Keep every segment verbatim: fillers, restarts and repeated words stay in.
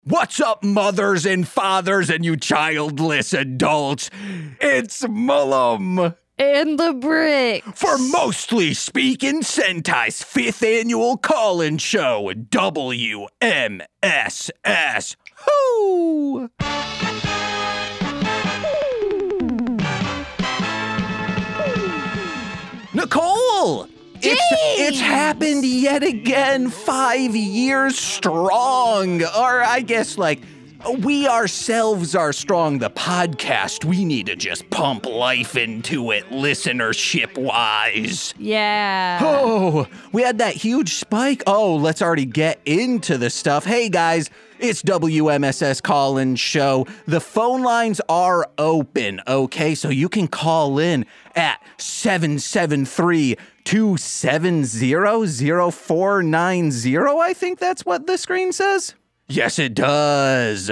What's up, mothers and fathers and you childless adults? It's Mullum. And the Brick. For Mostly Speaking Sentai's fifth annual call-in show, W M S S. Whoo! Nicole! It's, it's happened yet again, five years strong. Or I guess, like, we ourselves are strong. The podcast, we need to just pump life into it, listenership-wise. Yeah. Oh, we had that huge spike. Oh, let's already get into the stuff. Hey, guys, it's W M S S Call-In Show. The phone lines are open, okay? So you can call in at seven seven three, two seven zero, zero four nine zero. I think that's what the screen says. Yes, it does.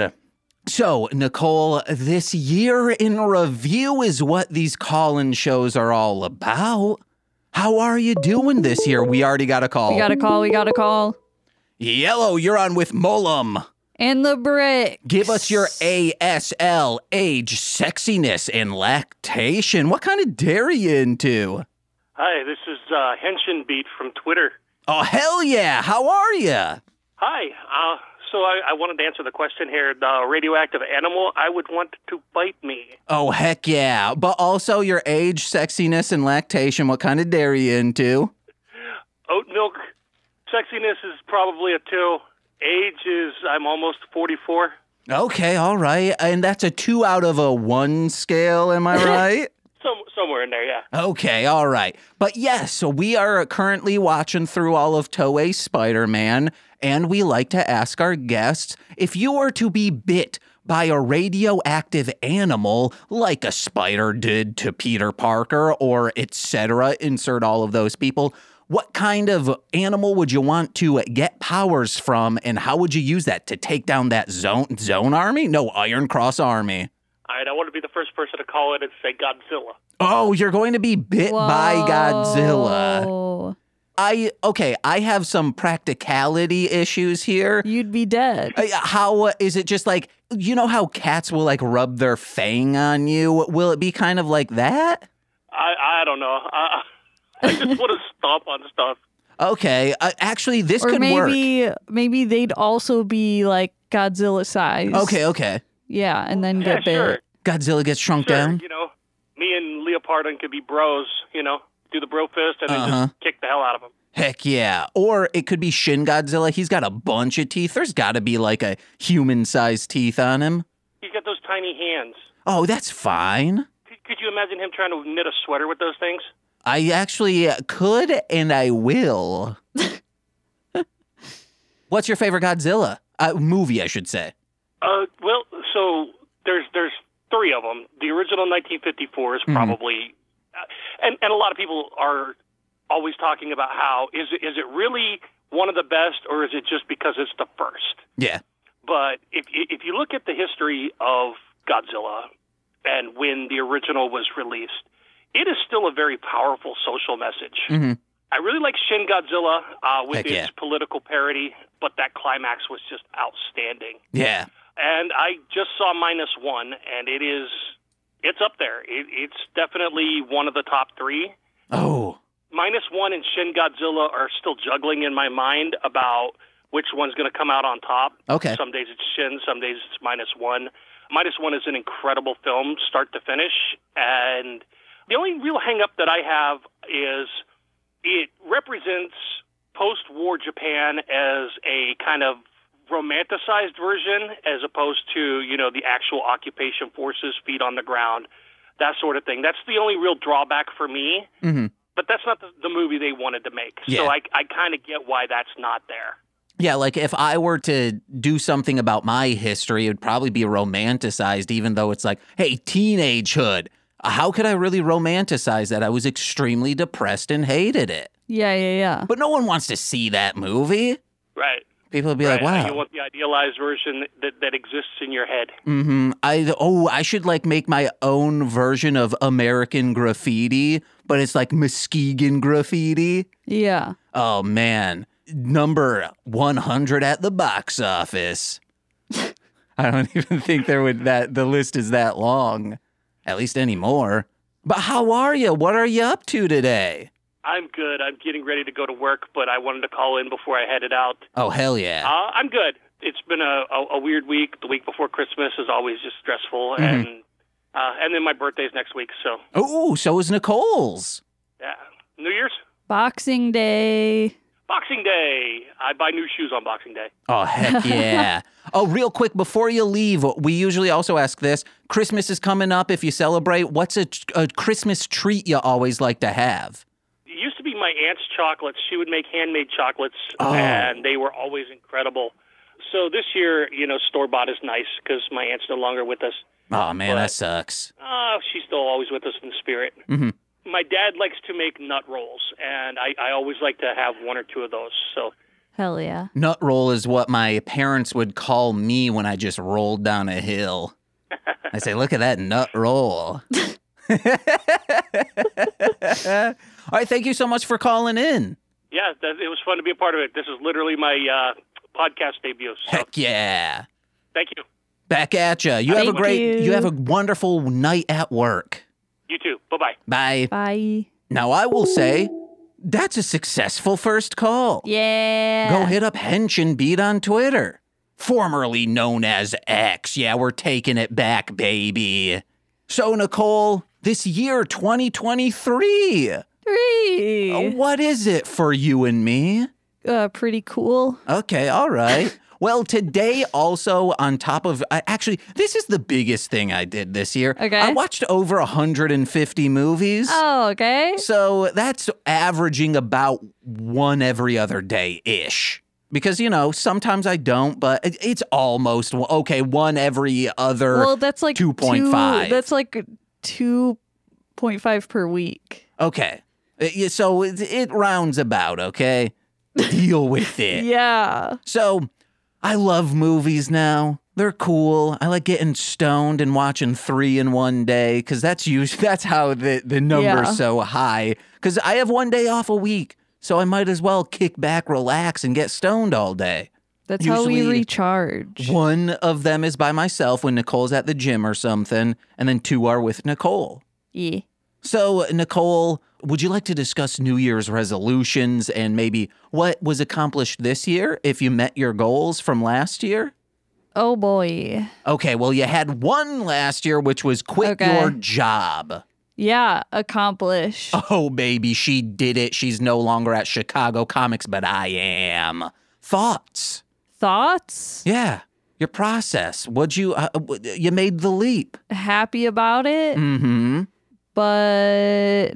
So, Nicole, this year in review is what these call-in shows are all about. How are you doing this year? We already got a call. We got a call, we got a call. Yellow, you're on with Mullum. And the Brick. Give us your A S L, age, sexiness, and lactation. What kind of dairy you into? Hi, this is uh, Henshin Beat from Twitter. Oh, hell yeah. How are you? Hi. Uh, so I, I wanted to answer the question here. The radioactive animal I would want to bite me. Oh, heck yeah. But also your age, sexiness, and lactation. What kind of dairy you into? Oat milk. Sexiness is probably a two. Age is, I'm almost forty-four. Okay, all right. And that's a two out of a one scale, am I right? Some, somewhere in there, yeah. Okay, all right. But yes, so we are currently watching through all of Toei's Spider-Man, and we like to ask our guests, if you were to be bit by a radioactive animal, like a spider did to Peter Parker, or et cetera, insert all of those people, what kind of animal would you want to get powers from, and how would you use that to take down that zone, zone army? No, Iron Cross army. All right, I want to be the first person to call it and say Godzilla. Oh, you're going to be bit Whoa. by Godzilla. I, okay, I have some practicality issues here. You'd be dead. Uh, How, uh, is it just like, you know how cats will like rub their fang on you? Will it be kind of like that? I, I don't know. I, I just want to stomp on stuff. Okay, uh, actually, this or could maybe, work. maybe they'd also be like Godzilla size. Okay, okay. Yeah, and then Yeah, get bit. sure. Godzilla gets shrunk Sure, down? you know, me and Leopardon could be bros, you know, do the bro fist and then Uh-huh. just kick the hell out of him. Heck yeah. Or it could be Shin Godzilla. He's got a bunch of teeth. There's got to be like a human-sized teeth on him. He's got those tiny hands. Oh, that's fine. Could, could you imagine him trying to knit a sweater with those things? I actually could, and I will. What's your favorite Godzilla? Uh, movie, I should say. Uh, well, so there's there's three of them. The original nineteen fifty-four is probably, uh, and and a lot of people are always talking about how is it is it really one of the best, or is it just because it's the first? Yeah. But if if you look at the history of Godzilla and when the original was released, it is still a very powerful social message. Mm-hmm. I really like Shin Godzilla uh, with Heck its yeah. political parody, but that climax was just outstanding. Yeah. And I just saw Minus One, and it is, it's up there. It, it's definitely one of the top three. Oh. Minus One and Shin Godzilla are still juggling in my mind about which one's going to come out on top. Okay. Some days it's Shin, some days it's Minus One. Minus One is an incredible film, start to finish, and the only real hang-up that I have is it represents post-war Japan as a kind of romanticized version as opposed to, you know, the actual occupation forces, feet on the ground, that sort of thing. That's the only real drawback for me, Mm-hmm. but that's not the, the movie they wanted to make. Yeah. So I, I kind of get why that's not there. Yeah, like if I were to do something about my history, it would probably be romanticized, even though it's like, hey, teenagehood. How could I really romanticize that? I was extremely depressed and hated it. Yeah, yeah, yeah. But no one wants to see that movie. Right. People would be right. like, wow. You want the idealized version that, that exists in your head. Mm-hmm. I oh, I should like make my own version of American Graffiti, but it's like Muskegon Graffiti. Yeah. Oh man, number one hundred at the box office. I don't even think there would that the list is that long, at least anymore. But how are you? What are you up to today? I'm good. I'm getting ready to go to work, but I wanted to call in before I headed out. Oh, hell yeah. Uh, I'm good. It's been a, a, a weird week. The week before Christmas is always just stressful, mm-hmm. and uh, and then my birthday's next week. So. Oh, so is Nicole's. Yeah. New Year's? Boxing Day. Boxing Day. I buy new shoes on Boxing Day. Oh, heck yeah. Oh, real quick, before you leave, we usually also ask this. Christmas is coming up. If you celebrate, what's a, a Christmas treat you always like to have? It used to be my aunt's chocolates. She would make handmade chocolates, oh. and they were always incredible. So this year, you know, store-bought is nice because my aunt's no longer with us. Oh, man, but, that sucks. Oh, uh, she's still always with us in spirit. Mm-hmm. My dad likes to make nut rolls, and I, I always like to have one or two of those. So, hell yeah. Nut roll is what my parents would call me when I just rolled down a hill. I say, look at that nut roll. All right, thank you so much for calling in. Yeah, that, it was fun to be a part of it. This is literally my uh, podcast debut. So. Heck yeah. Thank you. Back at you. You Thank have a great, you. you have a wonderful night at work. You too. Bye-bye. Bye. Bye. Now, I will say, that's a successful first call. Yeah. Go hit up Hench and Beat on Twitter. Formerly known as X. Yeah, we're taking it back, baby. So, Nicole, this year, twenty twenty-three. Three. Uh, what is it for you and me? Uh, pretty cool. Okay, all right. Well, today also on top of, I, actually, this is the biggest thing I did this year. Okay. I watched over one hundred fifty movies. Oh, okay. So that's averaging about one every other day-ish. Because, you know, sometimes I don't, but it, it's almost, okay, one every other Well, that's like two point five. Two, that's like two point five per week. Okay. It- So it, it rounds about, okay? Deal with it. Yeah. So I love movies now. They're cool. I like getting stoned and watching three in one day because that's usually that's how the, the number's Yeah. so high. Because I have one day off a week, so I might as well kick back, relax, and get stoned all day. That's how we Usually- recharge. One of them is by myself when Nicole's at the gym or something, and then two are with Nicole. Yeah. So, Nicole, would you like to discuss New Year's resolutions and maybe what was accomplished this year if you met your goals from last year? Oh, boy. Okay, well, you had one last year, which was quit Okay. your job. Yeah, accomplished. Oh, baby, she did it. She's no longer at Chicago Comics, but I am. Thoughts? Thoughts? Yeah, your process. Would you, uh, you made the leap. Happy about it, Mm-hmm. but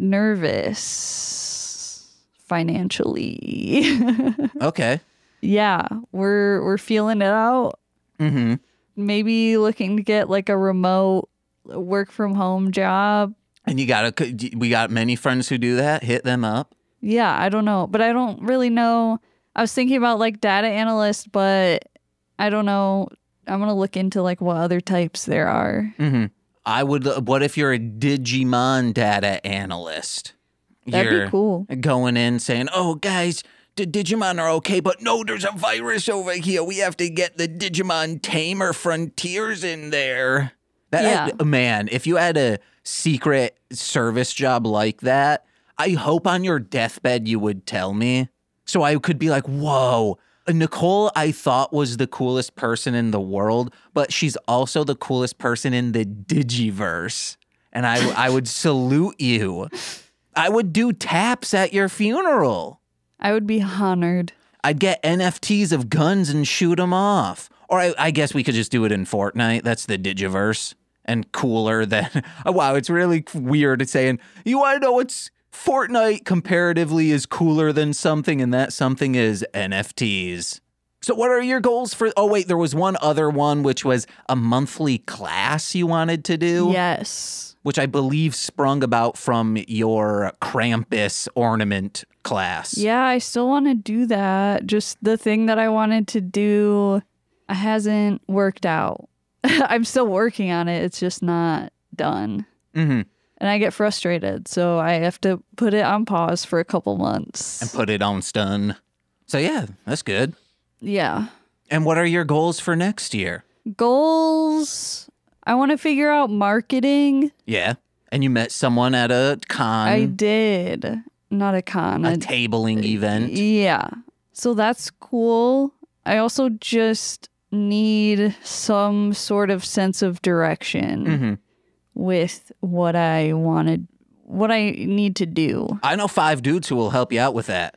nervous financially. Okay. Yeah, we're we're feeling it out. Mm-hmm. Maybe looking to get like a remote work from home job. And you got to, we got many friends who do that. Hit them up. Yeah, I don't know, but I don't really know. I was thinking about like data analyst, but I don't know. I'm going to look into like what other types there are. Mm-hmm. I would, what if you're a Digimon data analyst? That'd You're be cool. going in saying, oh, guys, the Digimon are okay, but no, there's a virus over here. We have to get the Digimon Tamer Frontiers in there. That, Yeah. Man, if you had a secret service job like that, I hope on your deathbed you would tell me. So I could be like, whoa, Nicole I thought was the coolest person in the world, but she's also the coolest person in the Digiverse. And I, I would salute you. I would do taps at your funeral. I would be honored. I'd get N F Ts of guns and shoot them off. Or I, I guess we could just do it in Fortnite. That's the Digiverse. And cooler than... Oh, wow, it's really weird saying, you want to know what's... Fortnite comparatively is cooler than something, and that something is N F Ts. So what are your goals for... Oh, wait, there was one other one, which was a monthly class you wanted to do. Yes. Which I believe sprung about from your Krampus ornament class. Yeah, I still want to do that. Just the thing that I wanted to do hasn't worked out. I'm still working on it. It's just not done. Mm-hmm. And I get frustrated, so I have to put it on pause for a couple months. And put it on stun. So yeah, that's good. Yeah. And what are your goals for next year? Goals. I want to figure out marketing. Yeah. And you met someone at a con. I did. Not a con. A a, tabling event. Yeah. So that's cool. I also just need some sort of sense of direction Mm-hmm. with what I wanted, what I need to do. I know five dudes who will help you out with that.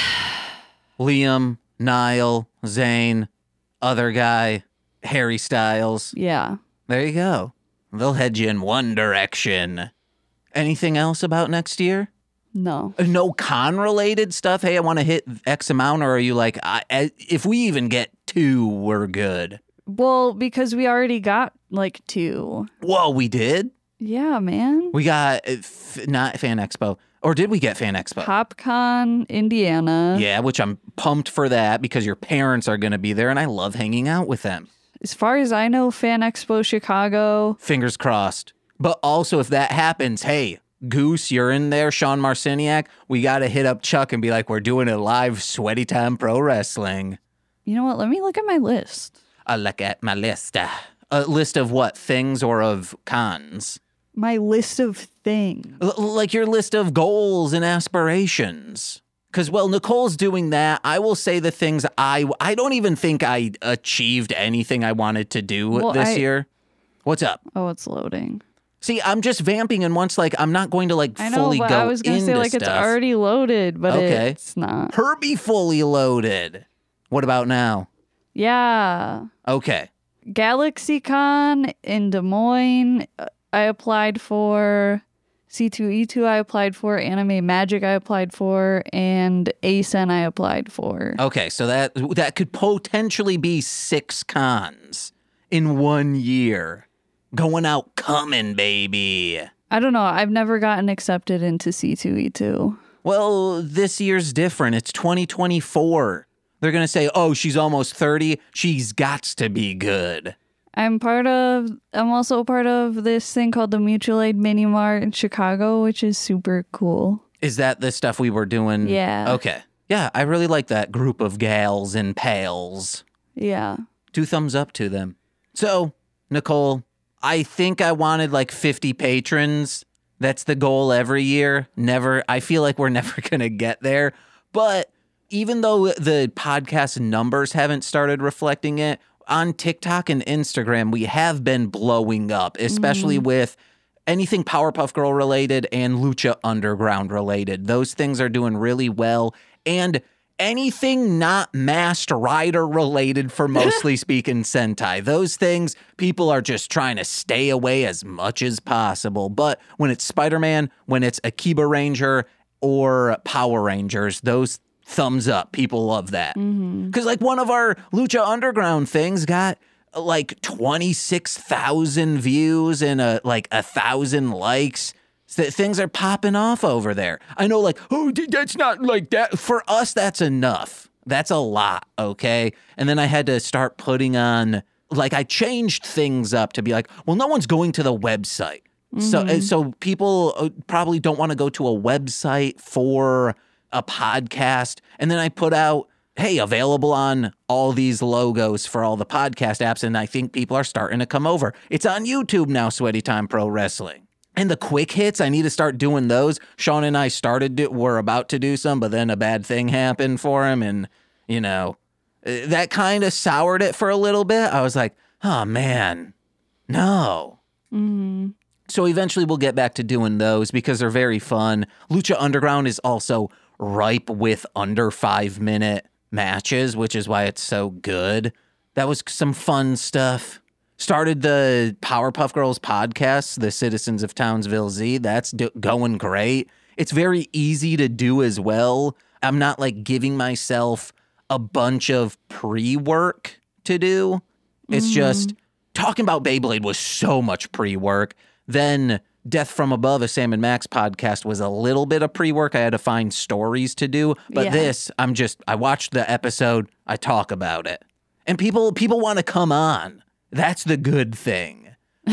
Liam, Niall, Zane, other guy, Harry Styles. Yeah. There you go. They'll head you in one direction. Anything else about next year? No. No con-related stuff? Hey, I want to hit X amount, or are you like, I, I, if we even get two, we're good? Well, because we already got like two. Whoa, we did? Yeah, man. We got, uh, f- not Fan Expo. Or did we get Fan Expo? PopCon, Indiana. Yeah, which I'm pumped for that because your parents are going to be there, and I love hanging out with them. As far as I know, Fan Expo Chicago. Fingers crossed. But also, if that happens, hey, Goose, you're in there, Sean Marciniak, we got to hit up Chuck and be like, we're doing a live Sweaty Time Pro Wrestling. You know what? Let me look at my list. I look at my list. Uh, a list of what? Things or of cons? My list of things. L- like your list of goals and aspirations. Because, well, Nicole's doing that. I will say the things I... I don't even think I achieved anything I wanted to do Well, this I- year. What's up? Oh, it's loading. See, I'm just vamping, and once, like, I'm not going to, like, I know, fully but go I was going to into say, like, stuff. it's already loaded, but Okay. it's not. Herbie fully loaded. What about now? Yeah. Okay. GalaxyCon in Des Moines, uh, I applied for. C two E two I applied for. Anime Magic I applied for. And A S E N I applied for. Okay, so that that could potentially be six cons in one year. Going out coming, baby. I don't know. I've never gotten accepted into C two E two. Well, this year's different. It's twenty twenty-four. They're going to say, oh, she's almost thirty. She's gots to be good. I'm part of, I'm also a part of this thing called the Mutual Aid Mini Mart in Chicago, which is super cool. Is that the stuff we were doing? Yeah. Okay. Yeah, I really like that group of gals and pals. Yeah. Two thumbs up to them. So, Nicole, I think I wanted like fifty patrons. That's the goal every year. Never, I feel like we're never going to get there. But even though the podcast numbers haven't started reflecting it, on TikTok and Instagram, we have been blowing up, especially mm. with anything Powerpuff Girl related and Lucha Underground related. Those things are doing really well. And anything not Masked Rider related for Mostly Speaking Sentai. Those things, people are just trying to stay away as much as possible. But when it's Spider-Man, when it's Akiba Ranger or Power Rangers, those thumbs up. People love that. Because mm-hmm. like one of our Lucha Underground things got like twenty-six thousand views and a, like a thousand likes. So things are popping off over there. I know like, oh, that's not like that. For us, that's enough. That's a lot, okay? And then I had to start putting on, like I changed things up to be like, well, no one's going to the website. Mm-hmm. So, so people probably don't want to go to a website for a podcast. And then I put out, hey, available on all these logos for all the podcast apps. And I think people are starting to come over. It's on YouTube now, Sweaty Time Pro Wrestling. And the quick hits, I need to start doing those. Sean and I started, to, we're about to do some, but then a bad thing happened for him. And, you know, that kind of soured it for a little bit. I was like, oh, man, no. Mm-hmm. So eventually we'll get back to doing those because they're very fun. Lucha Underground is also ripe with under five minute matches, which is why it's so good. That was some fun stuff. Started the Powerpuff Girls podcast, the Citizens of Townsville Z. That's do- going great. It's very easy to do as well. I'm not like giving myself a bunch of pre-work to do. It's mm-hmm. just talking about Beyblade was so much pre-work. Then Death from Above, a Sam and Max podcast, was a little bit of pre-work. I had to find stories to do. But yeah. this, I'm just, I watched the episode, I talk about it. And people people want to come on. That's the good thing.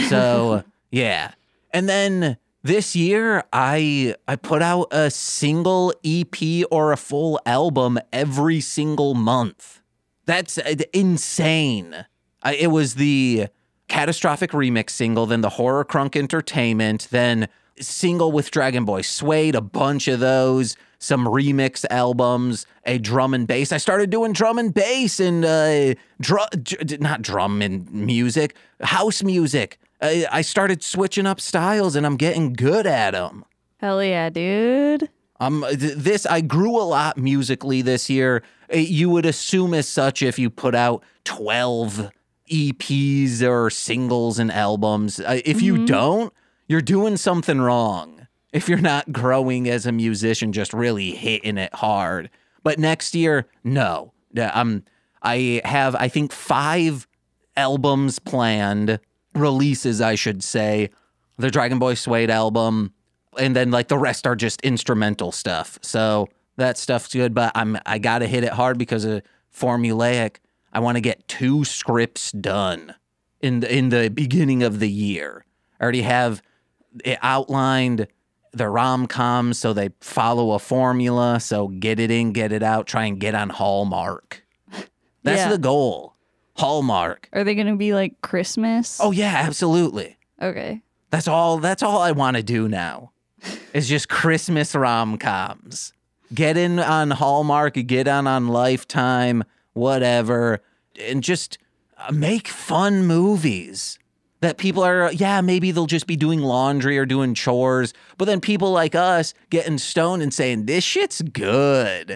So, yeah. And then this year, I I put out a single E P or a full album every single month. That's insane. I, it was the Catastrophic remix single, then the Horror Crunk Entertainment, then single with Dragon Boy Suede, a bunch of those, some remix albums, a drum and bass. I started doing drum and bass and uh, drum, not drum and music, house music. I, I started switching up styles and I'm getting good at them. Hell yeah, dude. Um, th- this, I grew a lot musically this year. You would assume as such if you put out twelve E Ps or singles and albums. Uh, if mm-hmm. you don't, you're doing something wrong. If you're not growing as a musician, just really hitting it hard. But next year, no. Um, I have, I think, five albums planned, releases, I should say. The Dragon Boy Suede album, and then like the rest are just instrumental stuff. So that stuff's good, but I'm I gotta hit it hard because of formulaic. I want to get two scripts done in the, in the beginning of the year. I already have it outlined, the rom-coms, so they follow a formula. So get it in, get it out, try and get on Hallmark. That's yeah. the goal. Hallmark. Are they going to be like Christmas? Oh yeah, absolutely. Okay. That's all that's all I want to do now. Is just Christmas rom-coms. Get in on Hallmark, get on on Lifetime, whatever, and just make fun movies that people are, yeah, maybe they'll just be doing laundry or doing chores, but then people like us getting stoned and saying, this shit's good.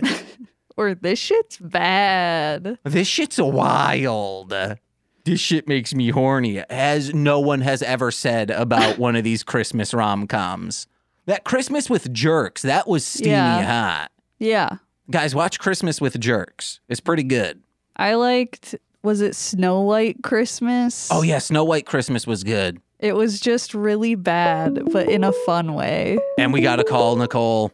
Or this shit's bad. This shit's wild. This shit makes me horny, as no one has ever said about one of these Christmas rom-coms. That Christmas with Jerks, that was steamy yeah. hot. Yeah. Guys, watch Christmas with Jerks. It's pretty good. I liked, was it Snow White Christmas? Oh, yeah, Snow White Christmas was good. It was just really bad, but in a fun way. And we got to call Nicole.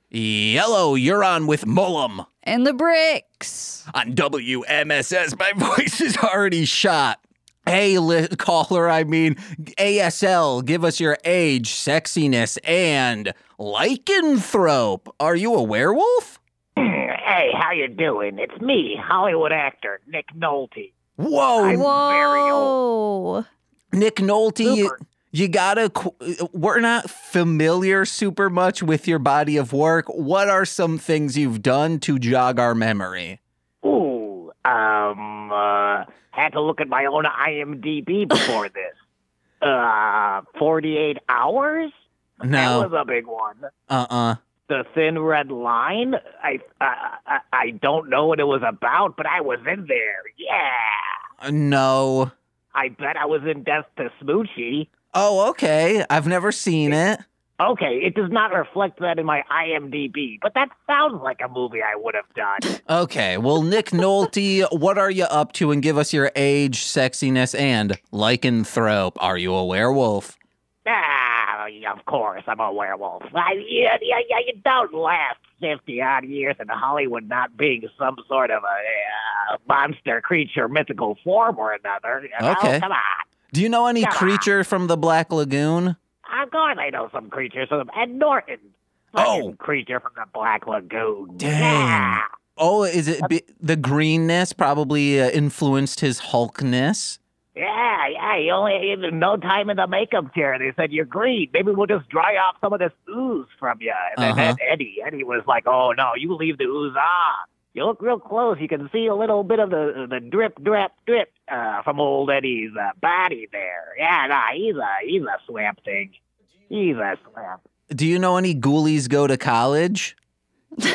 Yellow, you're on with Mullum. And the Bricks. On W M S S, my voice is already shot. Hey, li- caller, I mean, A S L, give us your age, sexiness, and lycanthrope. Are you a werewolf? Hey, how you doing? It's me, Hollywood actor Nick Nolte. Whoa. I'm Whoa. very old. Nick Nolte, you, Super. you gotta, we're not familiar super much with your body of work. What are some things you've done to jog our memory? Ooh, um, uh, had to look at my own I M D B before this. Uh, forty-eight hours? No. That was a big one. Uh-uh. The Thin Red Line? I, I, I, I don't know what it was about, but I was in there. Yeah. No. I bet I was in Death to Smoochie. Oh, okay. I've never seen it. Okay, it does not reflect that in my I M D B, but that sounds like a movie I would have done. Okay, well, Nick Nolte, what are you up to? And give us your age, sexiness, and lycanthrope. Are you a werewolf? Ah, of course, I'm a werewolf. I, yeah, yeah, yeah, you don't last fifty-odd years in Hollywood not being some sort of a uh, monster creature, mythical form or another. You know? Okay. Come on. Do you know any Come creature on. from the Black Lagoon? Of course I know some creatures from the... And Norton. Oh. Creature from the Black Lagoon. Dang. Yeah. Oh, is it be, the greenness probably uh, influenced his Hulkness? Yeah, yeah, you only had no time in the makeup chair. They said, you're green. Maybe we'll just dry off some of this ooze from you. And Uh-huh. then Eddie, Eddie was like, oh, no, you leave the ooze on. You look real close. You can see a little bit of the the drip, drip, drip uh, from old Eddie's uh, body there. Yeah, nah, he's a, he's a swamp thing. He's a swamp. Do you know any ghoulies go to college? Do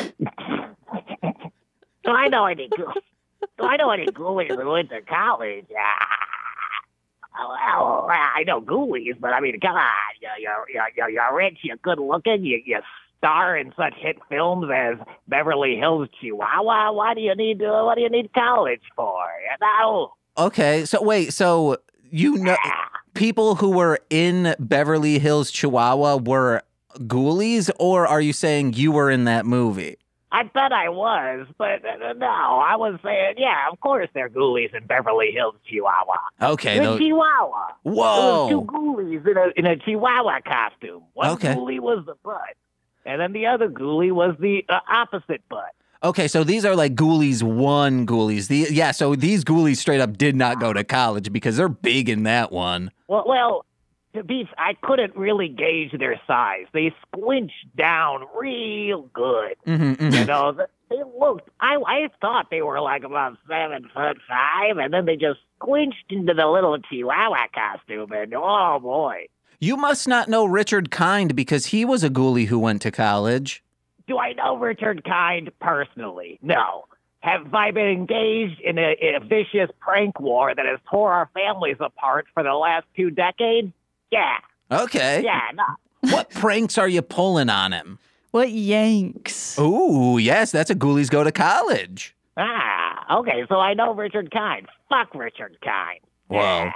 I know any ghoulies? Do I know any ghoulies who went to college? Ah, well, I know ghoulies, but I mean, come on. You're, you're, you're, you're rich, you're good looking, you, you star in such hit films as Beverly Hills Chihuahua. Why do you need uh, What do you need college for? You know? Okay, so wait, so you know people who were in Beverly Hills Chihuahua were ghoulies, or are you saying you were in that movie? I bet I was, but uh, no, I was saying, yeah, of course they're ghoulies in Beverly Hills Chihuahua. Okay, In those, Chihuahua. whoa. There was two ghoulies in a, in a Chihuahua costume. One Okay. ghoulie was the butt, and then the other ghoulie was the uh, opposite butt. Okay, so these are like Ghoulies one Ghoulies. The, yeah, so these Ghoulies straight up did not go to college because they're big in that one. Well, well, to be, I couldn't really gauge their size. They squinched down real good. Mm-hmm, mm-hmm. You know, they looked. I I thought they were like about seven foot five, and then they just squinched into the little Chihuahua costume, and oh boy. You must not know Richard Kind because he was a Ghoulie who went to college. Do I know Richard Kind personally? No. Have I been engaged in a, in a vicious prank war that has tore our families apart for the last two decades? Yeah. Okay. Yeah, no. What pranks are you pulling on him? What yanks? Ooh, yes, that's a Ghoulies go to college. Ah, okay, so I know Richard Kind. Fuck Richard Kind. Whoa. Yeah.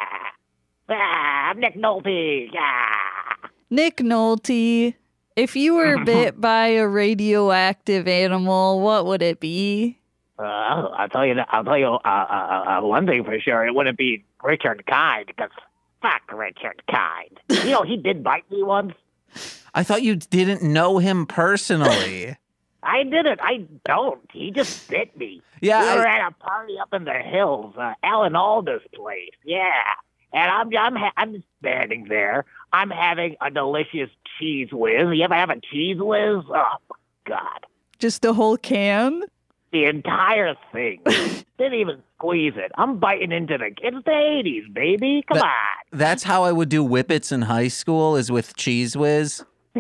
Ah, I'm Nick Nolte. Yeah. Nick Nolte, if you were bit by a radioactive animal, what would it be? Uh, I'll tell you. I'll tell you uh, uh, uh, one thing for sure. It wouldn't be Richard Kind because fuck Richard Kind. You know he did bite me once. I thought you didn't know him personally. I didn't. I don't. He just bit me. Yeah, we were I- at a party up in the hills, uh, Alan Alda's place. Yeah, and I'm I'm ha- I'm standing there. I'm having a delicious cheese whiz. You ever have a cheese whiz? Oh my God, Just a whole can? the entire thing. Didn't even squeeze it. I'm biting into the. It's the eighties, baby. Come That- on. That's how I would do whippets in high school, is with Cheese Whiz.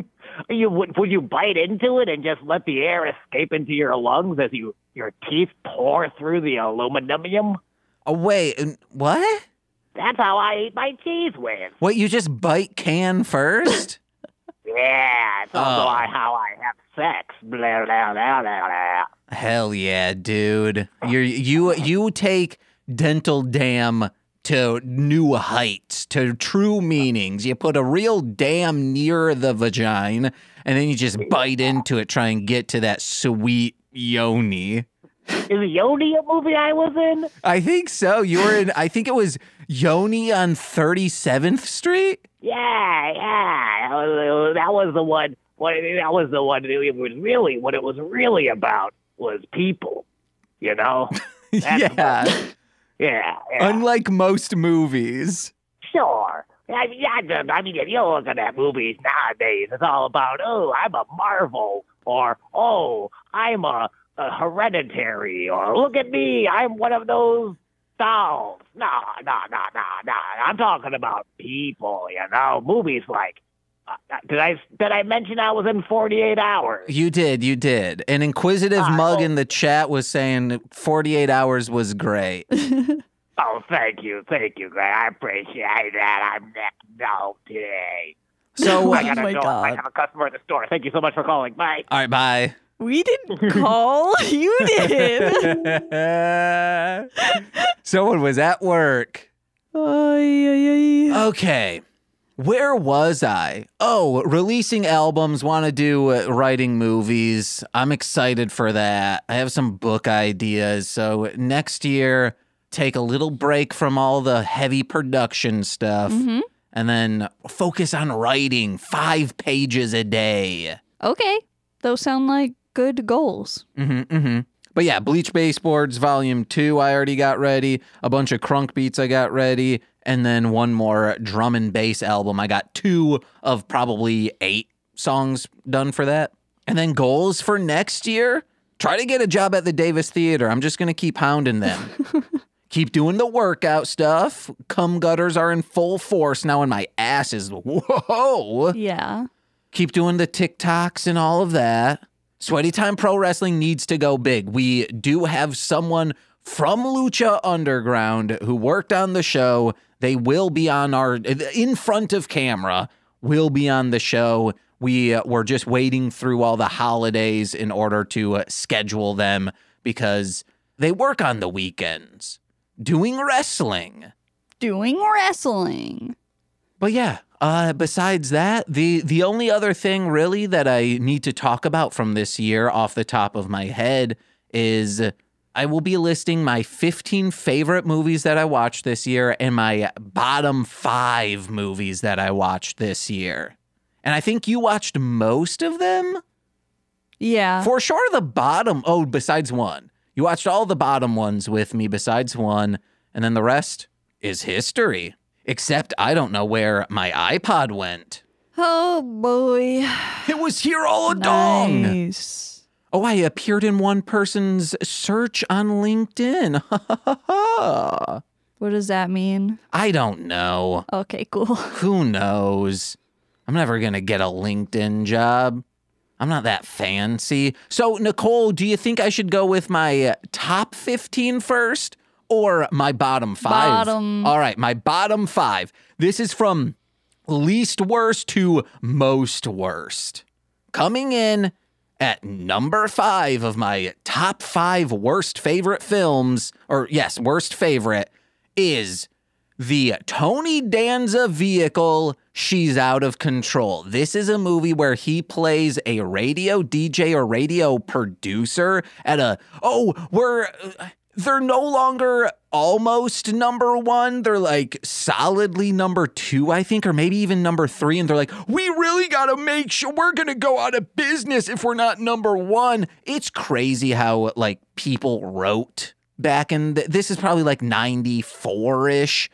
You would would you bite into it and just let the air escape into your lungs as you your teeth pour through the aluminum? Oh, wait, n- what? That's how I eat my cheese whiz. What, you just bite can first? Yeah, it's also Oh. I- how I have sex. Blah, blah, blah, blah, blah. Hell yeah, dude. You're, you you take dental dam to new heights, to true meanings. You put a real dam near the vagina, and then you just bite into it, try and get to that sweet yoni. Is Yoni a movie I was in? I think so. You were in, I think it was Yoni on thirty-seventh Street? Yeah, yeah. That was, that was the one. What that was the one. It was really what it was really about was people. You know. That's yeah. Yeah. yeah. Unlike most movies. Sure. I mean, yeah, I mean, if you look at that movies nowadays, it's all about, oh, I'm a Marvel, or, oh, I'm a, a Hereditary, or look at me, I'm one of those dolls. No, no, no, no, no. I'm talking about people, you know, movies like, uh, did I did I mention I was in forty-eight hours? You did, you did. An inquisitive Ah, mug well- in the chat was saying forty-eight hours was great. Oh, thank you, thank you, Greg. I appreciate that. I'm Nick Nolte. So, I Oh gotta my go. God. I have a customer at the store. Thank you so much for calling. Bye. all right, bye. We didn't call. You did. Someone was at work. Ay, ay, ay. Okay. Where was I? Oh, releasing albums, want to do uh, writing movies. I'm excited for that. I have some book ideas. So next year, take a little break from all the heavy production stuff Mhm. and then focus on writing five pages a day. Okay. Those sound like good goals. Mm-hmm, mm-hmm. But yeah, Bleach Baseboards Volume two I already got ready. A bunch of crunk beats I got ready. And then one more drum and bass album. I got two of probably eight songs done for that. And then goals for next year? Try to get a job at the Davis Theater. I'm just going to keep hounding them. Keep doing the workout stuff. Cum gutters are in full force now and my ass is, whoa. Yeah. Keep doing the TikToks and all of that. Sweaty Time Pro Wrestling needs to go big. We do have someone from Lucha Underground who worked on the show. They will be on our, in front of camera, will be on the show. We uh, were just waiting through all the holidays in order to uh, schedule them because they work on the weekends doing wrestling. Doing wrestling. But yeah, uh, besides that, the the only other thing really that I need to talk about from this year off the top of my head is I will be listing my fifteen favorite movies that I watched this year and my bottom five movies that I watched this year. And I think you watched most of them? Yeah. For sure, the bottom. Oh, besides one. You watched all the bottom ones with me besides one, and then the rest is history. Except I don't know where my iPod went. Oh, boy. It was here all along. Nice. Oh, I appeared in one person's search on LinkedIn. What does that mean? I don't know. Okay, cool. Who knows? I'm never going to get a LinkedIn job. I'm not that fancy. So, Nicole, do you think I should go with my top fifteen first or my bottom five? Bottom. All right, my bottom five. This is from least worst to most worst. Coming in at number five of my top five worst favorite films, or yes, worst favorite, is the Tony Danza vehicle, She's Out of Control. This is a movie where he plays a radio D J or radio producer at a, oh, we're, they're no longer almost number one. They're like solidly number two, I think, or maybe even number three. And they're like, we really got to make sure we're going to go out of business if we're not number one. It's crazy how like people wrote back in, the, this is probably like ninety-four-ish.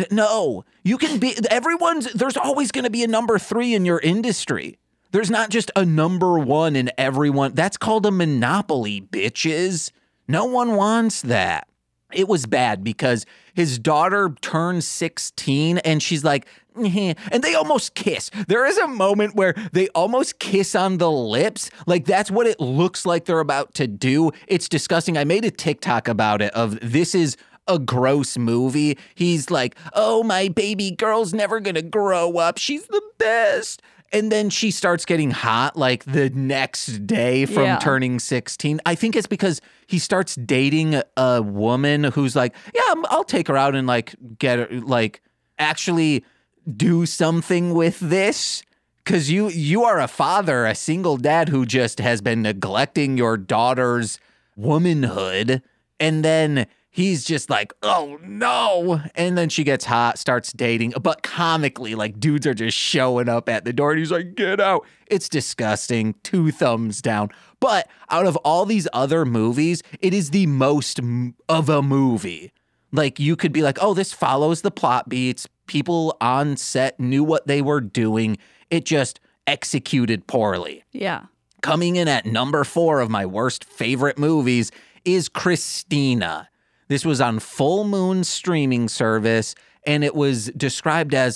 No, you can be, everyone's, there's always going to be a number three in your industry. There's not just a number one in everyone. That's called a monopoly, bitches. No one wants that. It was bad because his daughter turned sixteen and she's like, eh, and they almost kiss. There is a moment where they almost kiss on the lips. Like that's what it looks like they're about to do. It's disgusting. I made a TikTok about it of this is a gross movie. He's like, oh, my baby girl's never going to grow up. She's the best. And then she starts getting hot like the next day from Yeah. turning sixteen. I think it's because he starts dating a woman who's like, yeah, I'll take her out and like get her, like actually do something with this. Because you, you are a father, a single dad who just has been neglecting your daughter's womanhood. And then he's just like, oh no. And then she gets hot, starts dating, but comically, like dudes are just showing up at the door and he's like, get out. It's disgusting. Two thumbs down. But out of all these other movies, it is the most m- of a movie. Like you could be like, oh, this follows the plot beats. People on set knew what they were doing. It just executed poorly. Yeah. Coming in at number four of my worst favorite movies is Christina. This was on Full Moon streaming service, and it was described as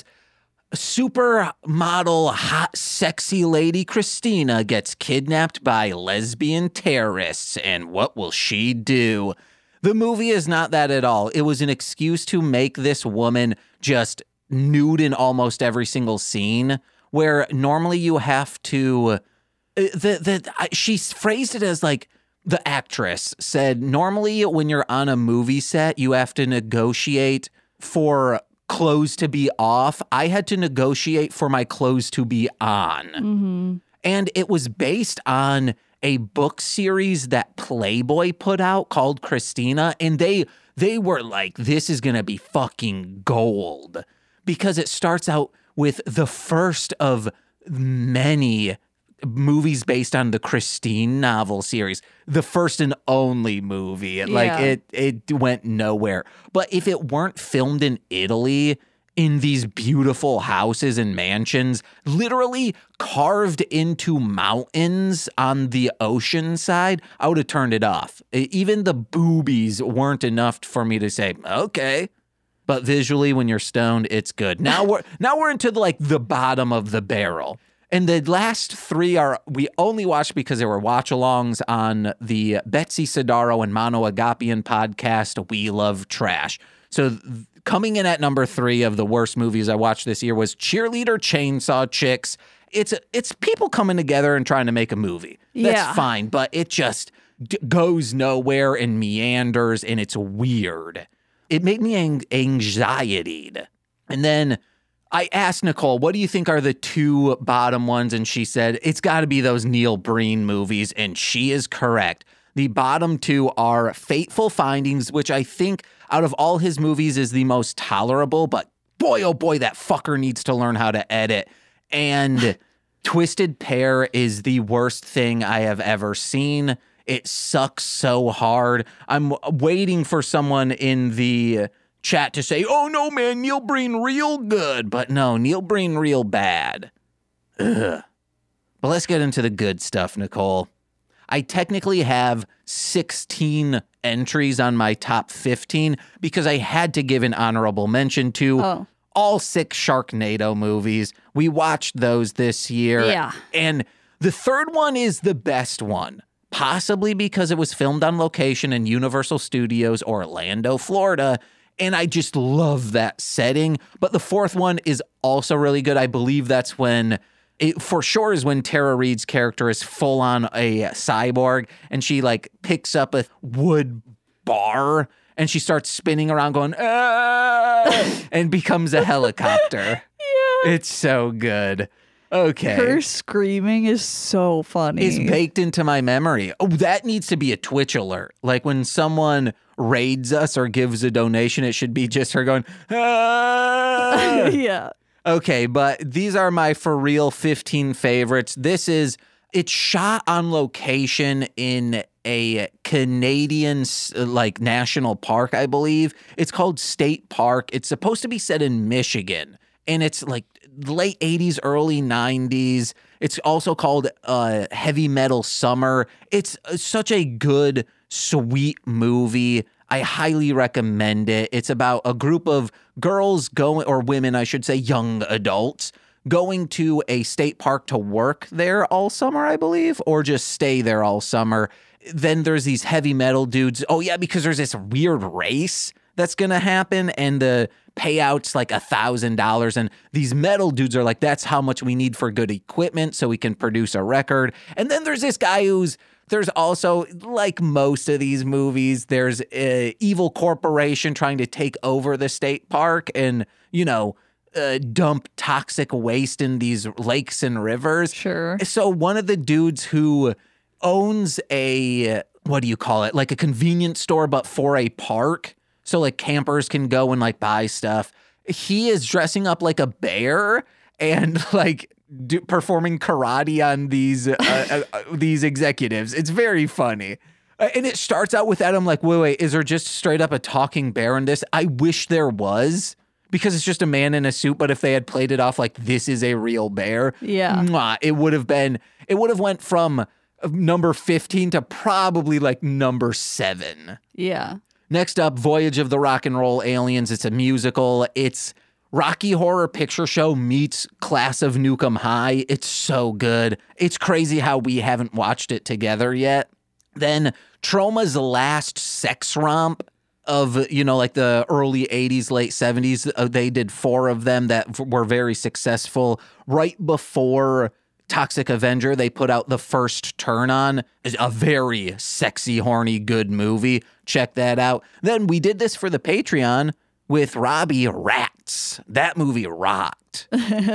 supermodel, hot, sexy lady Christina gets kidnapped by lesbian terrorists, and what will she do? The movie is not that at all. It was an excuse to make this woman just nude in almost every single scene, where normally you have to... The, the, I, she phrased it as like, the actress said, normally when you're on a movie set, you have to negotiate for clothes to be off. I had to negotiate for my clothes to be on. Mm-hmm. And it was based on a book series that Playboy put out called Christina. And they they were like, this is going to be fucking gold. Because it starts out with the first of many movies based on the Christine novel series, the first and only movie. Like Yeah. it, it went nowhere. But if it weren't filmed in Italy, in these beautiful houses and mansions, literally carved into mountains on the ocean side, I would have turned it off. Even the boobies weren't enough for me to say, okay. But visually, when you're stoned, it's good. Now we're now we're into the, like the bottom of the barrel. And the last three are, we only watched because they were watch-alongs on the Betsy Sidaro and Mono Agapian podcast, We Love Trash. So th- coming in at number three of the worst movies I watched this year was Cheerleader Chainsaw Chicks. It's it's people coming together and trying to make a movie. That's Yeah. fine, but it just d- goes nowhere and meanders, and it's weird. It made me ang- anxietied. And then I asked Nicole, what do you think are the two bottom ones? And she said, it's got to be those Neil Breen movies. And she is correct. The bottom two are Fateful Findings, which I think out of all his movies is the most tolerable. But boy, oh boy, that fucker needs to learn how to edit. And Twisted Pair is the worst thing I have ever seen. It sucks so hard. I'm waiting for someone in the chat to say, oh no, man, Neil Breen real good. But no, Neil Breen real bad. Ugh. But let's get into the good stuff, Nicole. I technically have sixteen entries on my top fifteen because I had to give an honorable mention to Oh. all six Sharknado movies. We watched those this year. Yeah. And the third one is the best one, possibly because it was filmed on location in Universal Studios, Orlando, Florida. And I just love that setting. But the fourth one is also really good. I believe that's when, it for sure is when Tara Reid's character is full on a cyborg and she like picks up a wood bar and she starts spinning around going, ah, and becomes a helicopter. Yeah. It's so good. Okay. Her screaming is so funny. It's baked into my memory. Oh, that needs to be a Twitch alert. Like when someone raids us or gives a donation, it should be just her going, ah. Yeah. Okay, but these are my for real fifteen favorites. This is, it's shot on location in a Canadian, like, national park, I believe. It's called State Park. It's supposed to be set in Michigan, and it's like late eighties, early nineties. It's also called uh, Heavy Metal Summer. It's such a good, sweet movie. I highly recommend it. It's about a group of girls going, or women, I should say, young adults, going to a state park to work there all summer, I believe, or just stay there all summer. Then there's these heavy metal dudes. Oh, yeah, because there's this weird race that's going to happen, and the payout's like a thousand dollars. And these metal dudes are like, that's how much we need for good equipment so we can produce a record. And then there's this guy who's, there's also, like most of these movies, there's an evil corporation trying to take over the state park and, you know, uh, dump toxic waste in these lakes and rivers. Sure. So one of the dudes who owns a, what do you call it? Like a convenience store, but for a park. So like campers can go and like buy stuff. He is dressing up like a bear and like do, performing karate on these uh, uh, these executives. It's very funny. Uh, and it starts out with Adam like, wait, wait, is there just straight up a talking bear in this? I wish there was, because it's just a man in a suit. But if they had played it off like this is a real bear, yeah, mwah, it would have been, it would have went from number fifteen to probably like number seven. Yeah. Next up, Voyage of the Rock and Roll Aliens. It's a musical. It's Rocky Horror Picture Show meets Class of Nukem High. It's so good. It's crazy how we haven't watched it together yet. Then Troma's last sex romp of, you know, like the early eighties, late seventies. Uh, they did four of them that were very successful. Right before Toxic Avenger, they put out the first Turn On. It's a very sexy, horny, good movie. Check that out. Then we did this for the Patreon with Robbie, Rats. That movie rocked.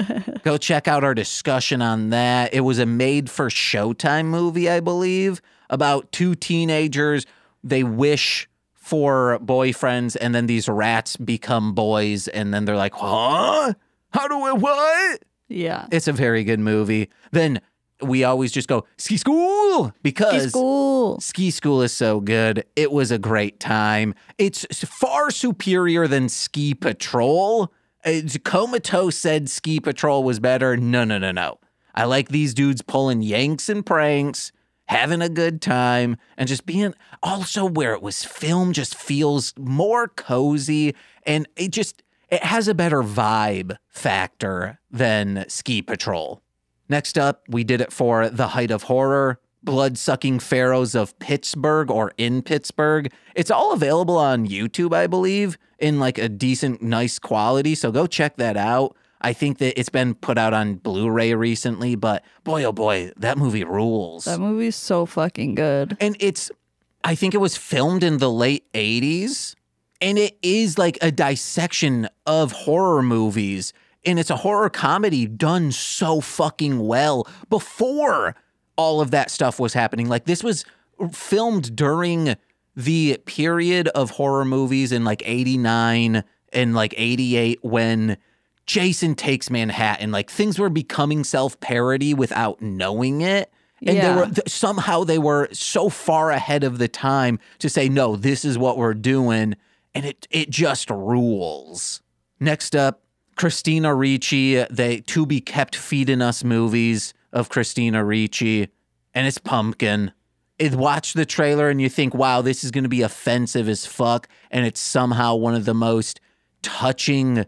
Go check out our discussion on that. It was a made-for-Showtime movie, I believe, about two teenagers. They wish for boyfriends, and then these rats become boys, and then they're like, huh? How do I, what? Yeah. It's a very good movie. Then we always just go, Ski School, because Ski School. Ski School is so good. It was a great time. It's far superior than Ski Patrol. It's, Comatose said Ski Patrol was better. No, no, no, no. I like these dudes pulling yanks and pranks, having a good time, and just being, also where it was filmed just feels more cozy, and it just, it has a better vibe factor than Ski Patrol. Next up, we did it for The Height of Horror, Blood-Sucking Pharaohs of Pittsburgh, or in Pittsburgh. It's all available on YouTube, I believe, in like a decent, nice quality, so go check that out. I think that it's been put out on Blu-ray recently, but boy, oh boy, that movie rules. That movie's so fucking good. And it's, I think it was filmed in the late eighties, and it is like a dissection of horror movies. And it's a horror comedy done so fucking well before all of that stuff was happening. Like, this was filmed during the period of horror movies in like eighty-nine and like eighty-eight when Jason Takes Manhattan. Like, things were becoming self-parody without knowing it. And Yeah. they were th- somehow they were so far ahead of the time to say, no, this is what we're doing. And it it just rules. Next up, Christina Ricci. They To Be Kept feeding us movies of Christina Ricci. And it's Pumpkin. It, watch the trailer and you think, wow, this is going to be offensive as fuck. And it's somehow one of the most touching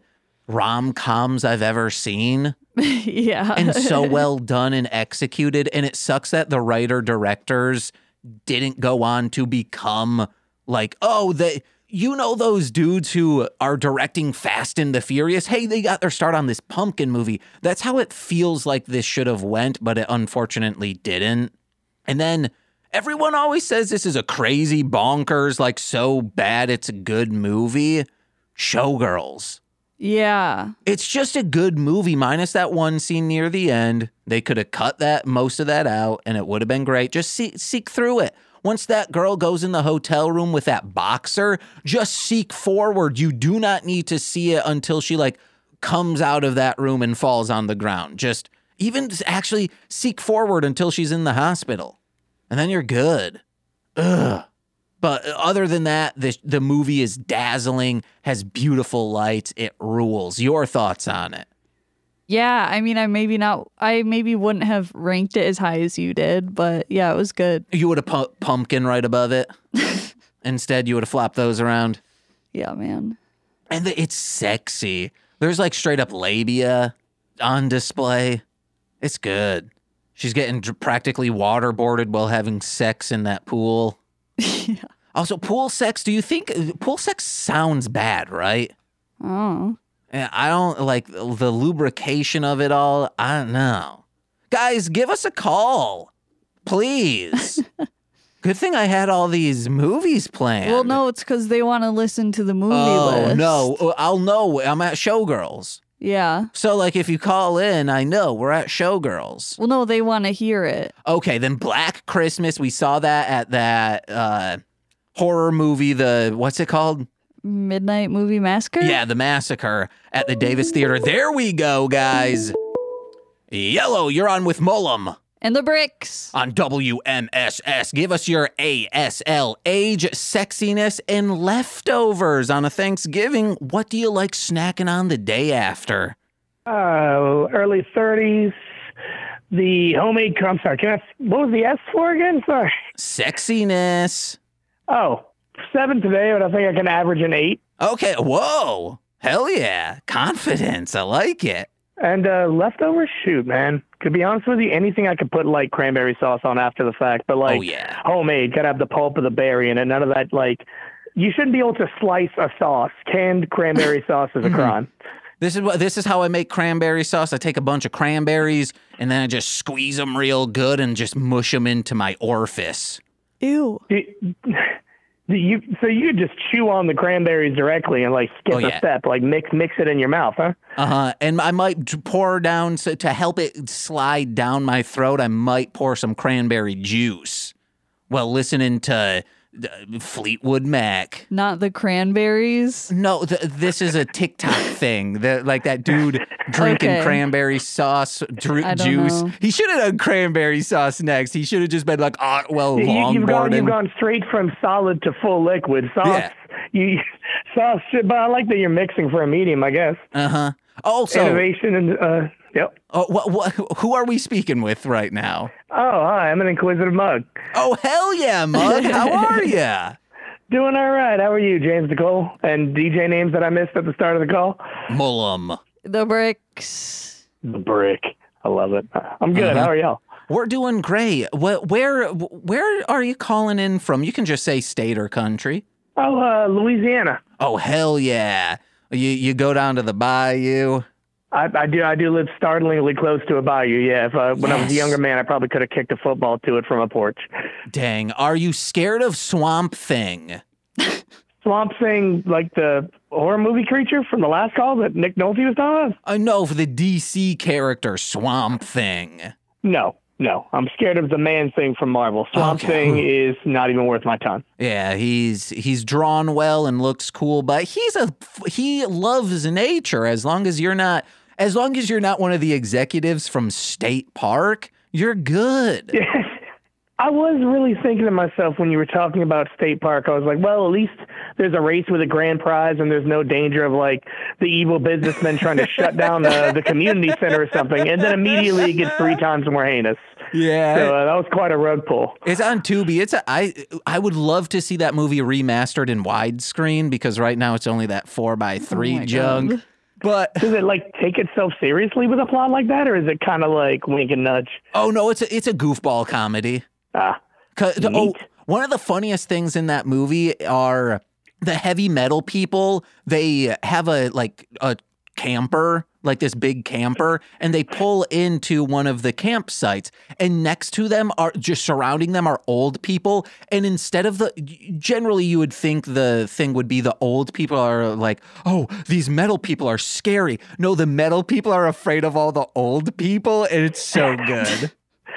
rom-coms I've ever seen. yeah. And so well done and executed. And it sucks that the writer directors didn't go on to become like, oh, they, you know, those dudes who are directing Fast and the Furious. Hey, they got their start on this Pumpkin movie. That's how it feels like this should have went, but it unfortunately didn't. And then everyone always says this is a crazy bonkers, like so bad it's a good movie. Showgirls. yeah. It's just a good movie, minus that one scene near the end. They could have cut that most of that out, and it would have been great. Just see, seek through it. Once that girl goes in the hotel room with that boxer, just seek forward. You do not need to see it until she like comes out of that room and falls on the ground. Just even just actually seek forward until she's in the hospital, and then you're good. Ugh. But other than that, the the movie is dazzling, has beautiful lights, it rules. Your thoughts on it? Yeah. I mean, I maybe not, I maybe wouldn't have ranked it as high as you did, but yeah, it was good. You would have put Pumpkin right above it. Instead, you would have flopped those around. Yeah, man. And the, it's sexy. There's like straight up labia on display. It's good. She's getting dr- practically waterboarded while having sex in that pool. yeah. Also, pool sex, do you think pool sex sounds bad, right? Oh. And I don't like the lubrication of it all. I don't know. Guys, give us a call, please. Good thing I had all these movies planned. Well, no, it's because they want to listen to the movie Oh, list. no. I'll know. I'm at Showgirls. Yeah. So, like, if you call in, I know we're at Showgirls. Well, no, they want to hear it. Okay, then Black Christmas. We saw that at that uh, horror movie, the, what's it called? Midnight Movie Massacre? Yeah, the Massacre at the Davis Theater. There we go, guys. Yellow, you're on with Mullum And the bricks. on W M S S. Give us your A S L, age, sexiness, and leftovers on a Thanksgiving. What do you like snacking on the day after? Uh, early thirties. The homemade, I'm sorry, can I, what was the S for again? Sorry. Sexiness. Oh, seven today, but I think I can average an eight. Okay, whoa. Hell yeah. Confidence. I like it. And uh, leftovers, shoot, man. To be honest with you, anything I could put like cranberry sauce on after the fact, but like Oh, yeah. homemade, gotta have the pulp of the berry in it. None of that, like, you shouldn't be able to slice a sauce. Canned cranberry sauce is a crime. This is what this is how I make cranberry sauce. I take a bunch of cranberries and then I just squeeze them real good and just mush them into my orifice. Ew. You, you, so you could just chew on the cranberries directly and like skip Oh, yeah. a step, like mix mix it in your mouth, huh? Uh-huh. And I might t- pour down, so to help it slide down my throat, I might pour some cranberry juice while listening to uh, Fleetwood Mac. Not the cranberries. No, th- this is a TikTok thing. The, like that dude drinking Okay. cranberry sauce dr- I don't juice. know. He should have done cranberry sauce next. He should have just been like Otwell You, you've gone you've longboarding. gone straight from solid to full liquid sauce. Yeah. You sauce, but I like that you're mixing for a medium, I guess. Uh-huh. Also, Innovation and uh, yep. oh, what, what, who are we speaking with right now? Oh, hi, I'm an inquisitive mug. Oh, hell yeah, Mug. How are ya? Doing all right. How are you, James Nicole? And D J names that I missed at the start of the call? Mullum. The bricks. The Brick. I love it. I'm good. Uh-huh. How are y'all? We're doing great. Where, where where are you calling in from? You can just say state or country. Oh, uh, Louisiana. Oh, hell yeah. You you go down to the bayou. I, I do. I do live startlingly close to a bayou. Yeah. If uh, when I was a Yes. younger man, I probably could have kicked a football to it from a porch. Dang. Are you scared of Swamp Thing? Swamp Thing, like the horror movie creature from the last call that Nick Nolte was talking about? I know, for the D C character Swamp Thing. No, No, I'm scared of the Man Thing from Marvel. Swamp Okay. Thing is not even worth my time. Yeah, he's he's drawn well and looks cool, but he's a he loves nature. As long as you're not as long as you're not one of the executives from State Park, you're good. I was really thinking to myself when you were talking about State Park, I was like, well, at least there's a race with a grand prize and there's no danger of like the evil businessmen trying to shut down the, the community center or something. And then immediately it gets three times more heinous. Yeah. So uh, that was quite a rug pull. It's on Tubi. It's a, I I would love to see that movie remastered in widescreen because right now it's only that four by three Oh my junk. God. But Does it like take itself seriously with a plot like that, or is it kind of like wink and nudge? oh no, it's a it's a goofball comedy. Ah, 'Cause- oh, Neat. one of the funniest things in that movie are the heavy metal people. They have a like a camper, like this big camper, and they pull into one of the campsites, and next to them are just surrounding them are old people. And instead of the generally you would think the thing would be the old people are like, oh, these metal people are scary. No, the metal people are afraid of all the old people, and it's so good.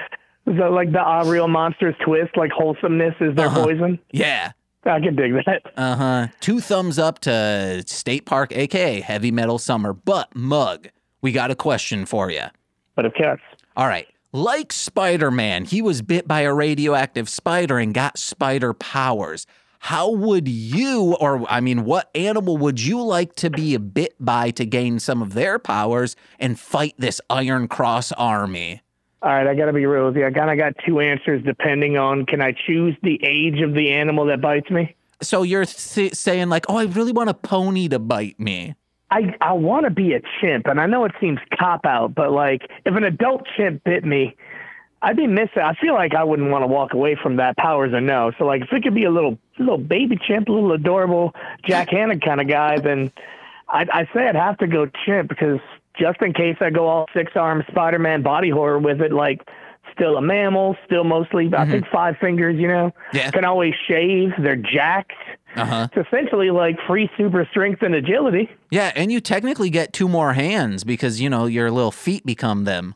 is that like the uh, Real Monsters twist? Like wholesomeness is their Uh-huh. poison? Yeah. I can dig that. Uh huh. Two thumbs up to State Park, aka Heavy Metal Summer. But Mug, we got a question for you. But of course. All right. Like Spider-Man, he was bit by a radioactive spider and got spider powers. How would you, or I mean, what animal would you like to be bit by to gain some of their powers and fight this Iron Cross army? All right, I got to be real with you. I kind of got two answers depending on can I choose the age of the animal that bites me? So you're th- saying like, oh, I really want a pony to bite me. I, I want to be a chimp, and I know it seems cop-out, but, like, if an adult chimp bit me, I'd be missing. I feel like I wouldn't want to walk away from that, powers or no. So, like, if it could be a little little baby chimp, a little adorable Jack Hanna kind of guy, then I'd, I'd say I'd have to go chimp because just in case I go all six-armed Spider-Man body horror with it, like, still a mammal, still mostly, I think, five fingers, you know? Yeah. Can always shave. They're jacked. Uh-huh. It's essentially like free super strength and agility. Yeah, and you technically get two more hands because, you know, your little feet become them.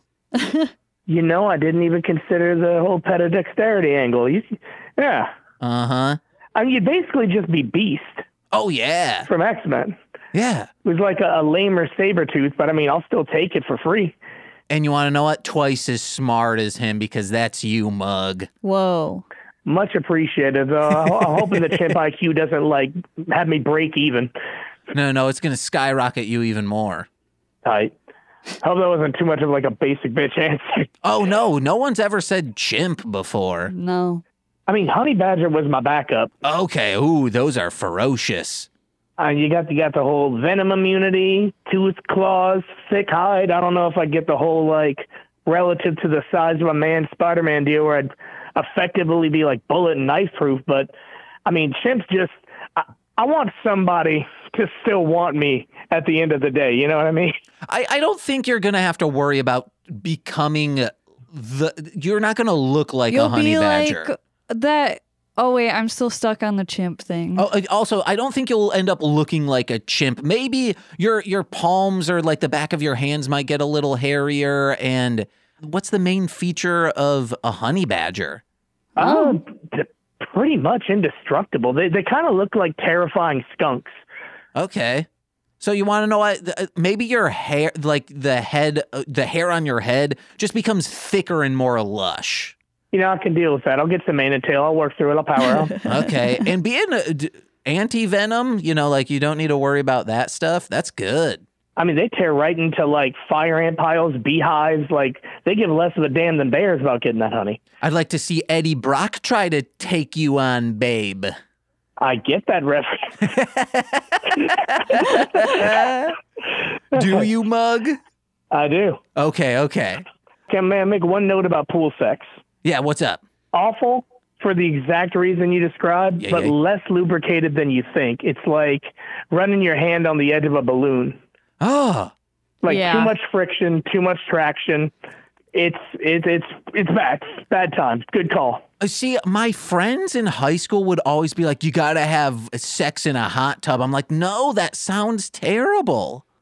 You know, I didn't even consider the whole pedodexterity angle. You, yeah. Uh-huh. I mean, you'd basically just be Beast Oh, yeah. from X-Men. Yeah. It was like a, a lamer Sabretooth, but I mean, I'll still take it for free. And you want to know what? Twice as smart as him because that's you, Mug. Whoa. Much appreciated. Uh, I'm hoping the chimp I Q doesn't, like, have me break even. No, no, it's going to skyrocket you even more. Tight. Hope that wasn't too much of, like, a basic bitch answer. Oh, no. No one's ever said chimp before. No. I mean, Honey Badger was my backup. Okay. Ooh, those are ferocious. Uh, you got you got the whole venom immunity, tooth claws, thick hide. I don't know if I get the whole like relative to the size of a man Spider-Man deal where I'd effectively be like bullet and knife proof. But I mean, chimps just I, I want somebody to still want me at the end of the day. You know what I mean? I, I don't think you're going to have to worry about becoming the. You're not going to look like You'll a honey be badger. like that. Oh, wait, I'm still stuck on the chimp thing. Oh, uh, also, I don't think you'll end up looking like a chimp. Maybe your your palms or like the back of your hands might get a little hairier. And what's the main feature of a honey badger? Uh, d- pretty much indestructible. They they kind of look like terrifying skunks. Okay. So you want to know what? th- Maybe your hair, like the head, uh, the hair on your head just becomes thicker and more lush. You know, I can deal with that. I'll get some mane and tail. I'll work through it. I'll power up. Okay. And being a, d- anti-venom, you know, like you don't need to worry about that stuff. That's good. I mean, they tear right into like fire ant piles, beehives. Like they give less of a damn than bears about getting that honey. I'd like to see Eddie Brock try to take you on, babe. I get that reference. Do you, Mug? I do. Okay, okay. Can I make one note about pool sex? Yeah, what's up? Awful for the exact reason you described, Yeah, but yeah. less lubricated than you think. It's like running your hand on the edge of a balloon. Oh, Like Yeah. too much friction, too much traction. It's it's it's it's bad. Bad times. Good call. Uh, see, my friends in high school would always be like, you got to have sex in a hot tub. I'm like, no, that sounds terrible.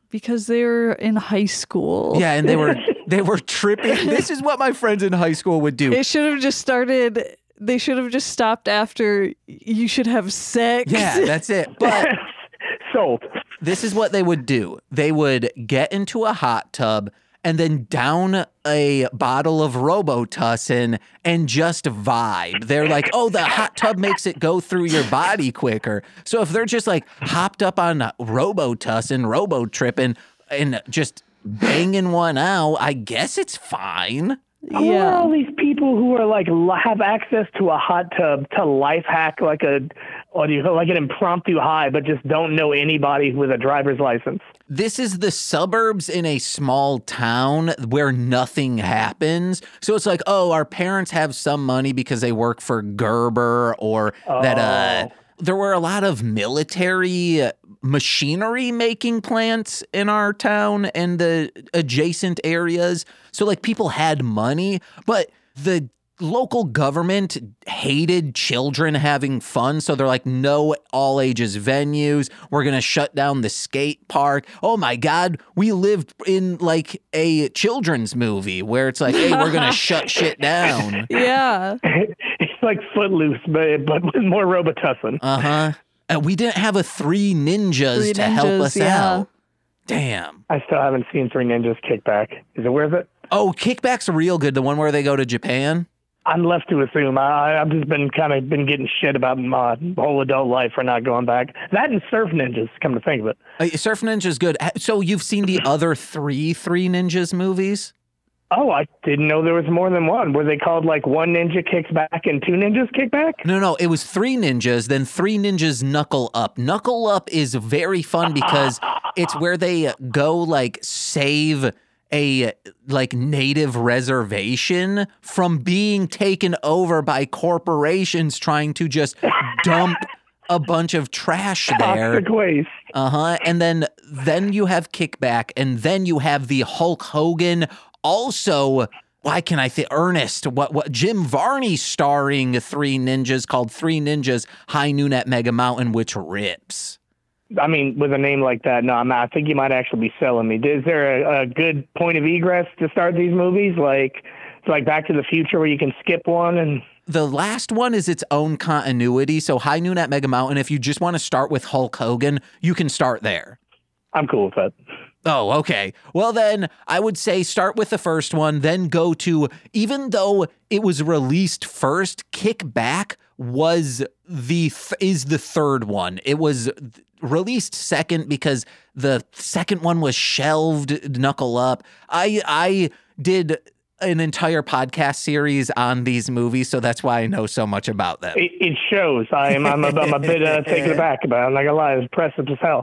Because they were in high school. Yeah, and they were they were tripping. This is what my friends in high school would do. It should have just started. They should have just stopped after you should have sex. Yeah, that's it. But Sold. this is what they would do. They would get into a hot tub and then down a bottle of Robitussin and just vibe. They're like, oh, the hot tub makes it go through your body quicker. So if they're just like hopped up on Robitussin, robo-tripping, and just banging one out, I guess it's fine. Who are all these people who are like li- have access to a hot tub to life hack like a, what do you call like an impromptu high, but just don't know anybody with a driver's license? This is the suburbs in a small town where nothing happens. So it's like, oh, our parents have some money because they work for Gerber, or Oh. that uh, there were a lot of military machinery making plants in our town and the adjacent areas. So like people had money, but the local government hated children having fun. So they're like, no all ages venues. We're going to shut down the skate park. Oh my God. We lived in like a children's movie where it's like, hey, we're going to shut shit down. Yeah. It's like Footloose, but but with more Robitussin. Uh-huh. Uh, we didn't have a Three Ninjas Three to help Ninjas, us yeah. out. Damn. I still haven't seen Three Ninjas Kickback. Is it worth it? Oh, Kickback's real good. The one where they go to Japan. I'm left to assume. I, I've just been kind of been getting shit about my whole adult life for not going back. That and Surf Ninjas, come to think of it. Uh, Surf Ninja's good. Ha- So you've seen the other three Three Ninjas movies? Oh, I didn't know there was more than one. Were they called like One Ninja Kicks Back and Two Ninjas Kick Back? No, no, it was Three Ninjas, then Three Ninjas Knuckle Up. Knuckle Up is very fun because it's where they go like save a like native reservation from being taken over by corporations trying to just dump a bunch of trash there. Toxic waste. Uh-huh. And then then you have Kickback, and then you have the Hulk Hogan. Also, why can I think Ernest? What what Jim Varney starring Three Ninjas called Three Ninjas High Noon at Mega Mountain, which rips. I mean, with a name like that, no, I'm not, I think you might actually be selling me. Is there a, a good point of egress to start these movies? Like, like Back to the Future, where you can skip one and. The last one is its own continuity. So High Noon at Mega Mountain, if you just want to start with Hulk Hogan, you can start there. I'm cool with that. Oh, okay. Well, then I would say start with the first one, then go to, even though it was released first, Kickback was the th- is the third one. It was th- released second because the second one was shelved. Knuckle Up. I I did an entire podcast series on these movies, so that's why I know so much about them. It, it shows. I am. I'm a, I'm a bit uh, taken aback about it. I'm not gonna lie. It's impressive as hell.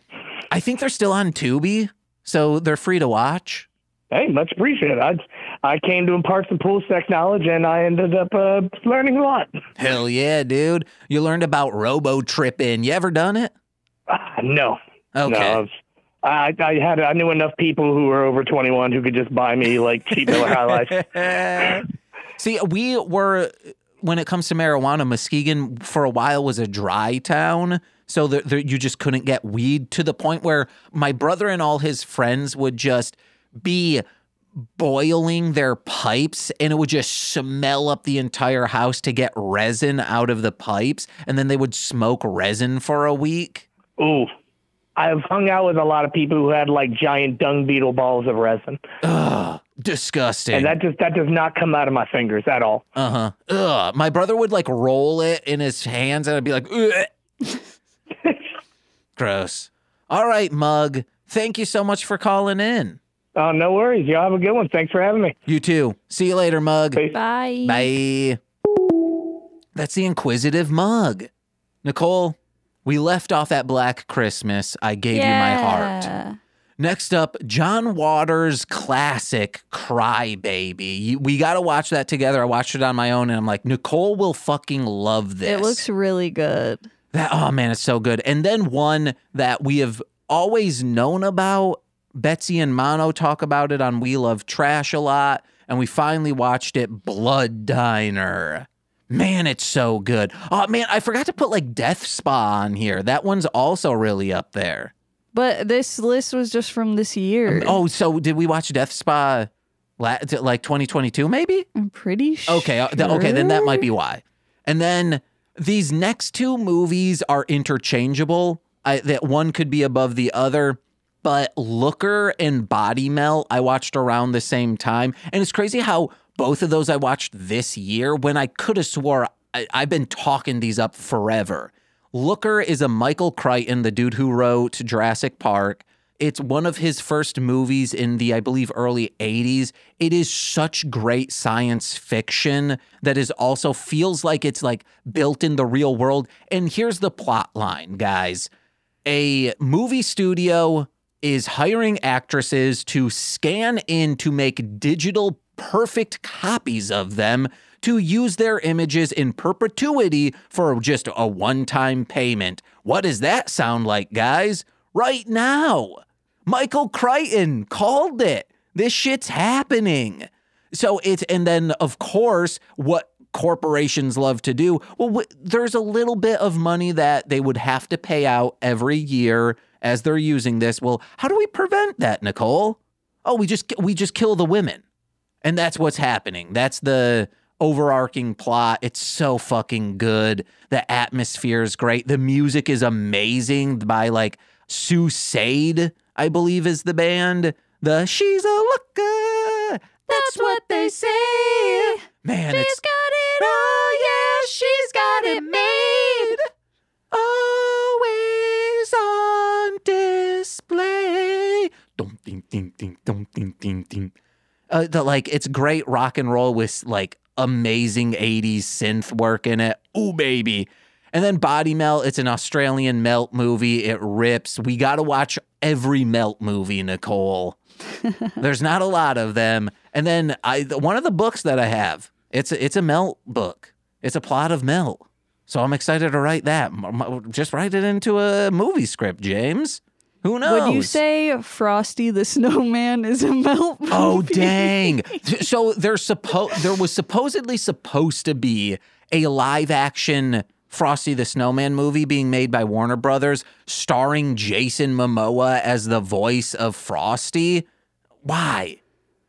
I think they're still on Tubi, so they're free to watch. Hey, much appreciated. I I came to impart some pool sex knowledge, and I ended up uh, learning a lot. Hell yeah, dude. You learned about robo-tripping. You ever done it? Ah, no. Okay. No, I, I had I knew enough people who were over twenty-one who could just buy me like cheap Miller High Life. See, we were, when it comes to marijuana, Muskegon for a while was a dry town. So the, the, you just couldn't get weed, to the point where my brother and all his friends would just be boiling their pipes, and it would just smell up the entire house to get resin out of the pipes. And then they would smoke resin for a week. Ooh. I've hung out with a lot of people who had like giant dung beetle balls of resin. Ugh, disgusting. And that just that does not come out of my fingers at all. Uh-huh. Ugh. My brother would like roll it in his hands, and I'd be like, ugh. Gross. All right, Mug. Thank you so much for calling in. Oh, no worries. Y'all have a good one. Thanks for having me. You too. See you later, Mug. Peace. Bye. Bye. That's the inquisitive Mug. Nicole, we left off at Black Christmas. I gave you my heart. Next up, John Waters' classic Cry Baby. We got to watch that together. I watched it on my own, and I'm like, Nicole will fucking love this. It looks really good. That, oh man, it's so good. And then one that we have always known about. Betsy and Mono talk about it on We Love Trash a lot, and we finally watched it, Blood Diner. Man, it's so good. Oh man, I forgot to put like Death Spa on here. That one's also really up there. But this list was just from this year. Oh, so did we watch Death Spa la- like twenty twenty-two maybe? I'm pretty sure. Okay, uh, th- okay, then that might be why. And then these next two movies are interchangeable. I, that one could be above the other, but Looker and Body Melt I watched around the same time. And it's crazy how both of those I watched this year when I could have swore I, I've been talking these up forever. Looker is a Michael Crichton, the dude who wrote Jurassic Park. It's one of his first movies in the, I believe, early eighties. It is such great science fiction that is also feels like it's like built in the real world. And here's the plot line, guys. A movie studio is hiring actresses to scan in to make digital perfect copies of them to use their images in perpetuity for just a one-time payment. What does that sound like, guys? Right now. Michael Crichton called it. This shit's happening. So it's, and then of course, what corporations love to do, well, w- there's a little bit of money that they would have to pay out every year as they're using this. Well, how do we prevent that, Nicole? Oh, we just, we just kill the women. And that's what's happening. That's the overarching plot. It's so fucking good. The atmosphere is great. The music is amazing by like Sue Sade, I believe is the band. The She's a Looker. That's what they say. Man, She's it's got it all, yeah, she's got it made. always on display. Dum ding ding ding dum ding ding ding. Uh, the like it's great rock and roll with like amazing eighties synth work in it. Ooh, baby. And then Body Melt, it's an Australian Melt movie. It rips. We got to watch every Melt movie, Nicole. There's not a lot of them. And then I one of the books that I have, it's a, it's a Melt book. It's a plot of Melt. So I'm excited to write that. Just write it into a movie script, James. Who knows? Would you say Frosty the Snowman is a Melt movie? Oh, dang. So there's suppo- there was supposedly supposed to be a live action Frosty the Snowman movie being made by Warner Brothers starring Jason Momoa as the voice of Frosty. Why?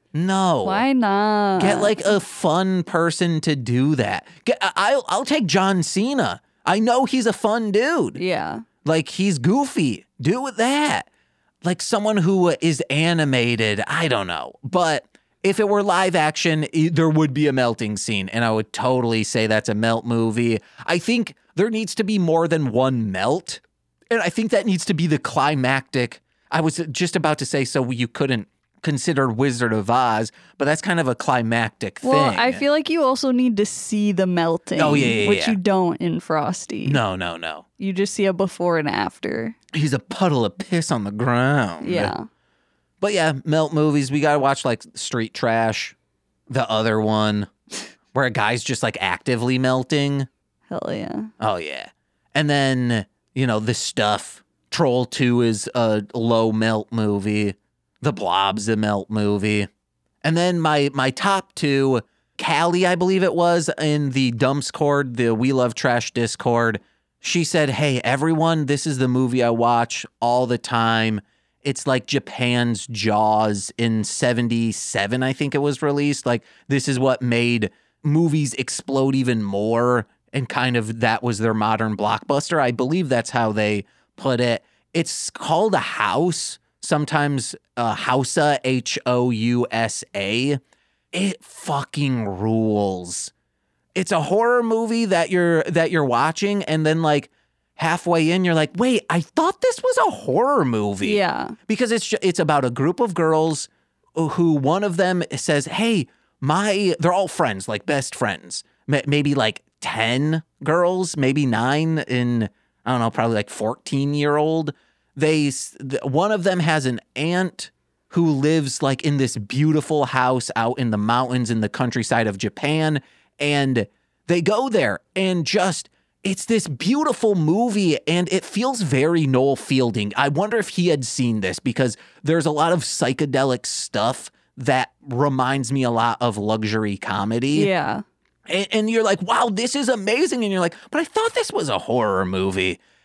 No. Why not? Get like a fun person to do that. Get, I'll, I'll take John Cena. I know he's a fun dude. Yeah. Like he's goofy. Do that. Like someone who is animated. I don't know. But if it were live action, there would be a melting scene. And I would totally say that's a Melt movie. I think there needs to be more than one melt. And I think that needs to be the climactic. I was just about to say, so you couldn't consider Wizard of Oz, but that's kind of a climactic thing. Well, I feel like you also need to see the melting. Oh, yeah, yeah, Which yeah. you don't in Frosty. No, no, no. You just see a before and after. He's a puddle of piss on the ground. Yeah. But yeah, Melt movies. We got to watch like Street Trash, the other one, where a guy's just like actively melting. Hell yeah. Oh, yeah. And then, you know, The Stuff. Troll two is a low melt movie. The Blob's a melt movie. And then my my top two, Callie, I believe it was, in the Dumpscord, the We Love Trash Discord. She said, hey, everyone, this is the movie I watch all the time. It's like Japan's Jaws in seventy-seven, I think it was released. Like, this is what made movies explode even more. And kind of that was their modern blockbuster. I believe that's how they put it. It's called A House. Sometimes uh, Hausa, H O U S A. It fucking rules. It's a horror movie that you're that you're watching, and then like halfway in, you're like, wait, I thought this was a horror movie. Yeah. Because it's ju- it's about a group of girls who one of them says, hey, my, they're all friends, like best friends. M- maybe like ten girls, maybe nine in, I don't know, probably like fourteen year old. They, one of them has an aunt who lives like in this beautiful house out in the mountains in the countryside of Japan. And they go there and just, it's this beautiful movie and it feels very Noel Fielding. I wonder if he had seen this because there's a lot of psychedelic stuff that reminds me a lot of luxury comedy. Yeah. And, and you're like, wow, this is amazing. And you're like, but I thought this was a horror movie.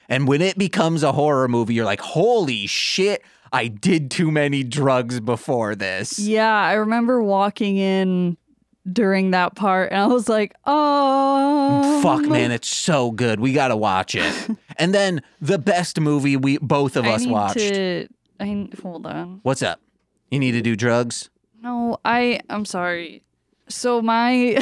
And when it becomes a horror movie, you're like, holy shit, I did too many drugs before this. Yeah, I remember walking in during that part and I was like, oh. Fuck, man, it's so good. We got to watch it. And then the best movie we both of I us need watched. To, I hold on. What's up? You need to do drugs? No, I I'm sorry. So my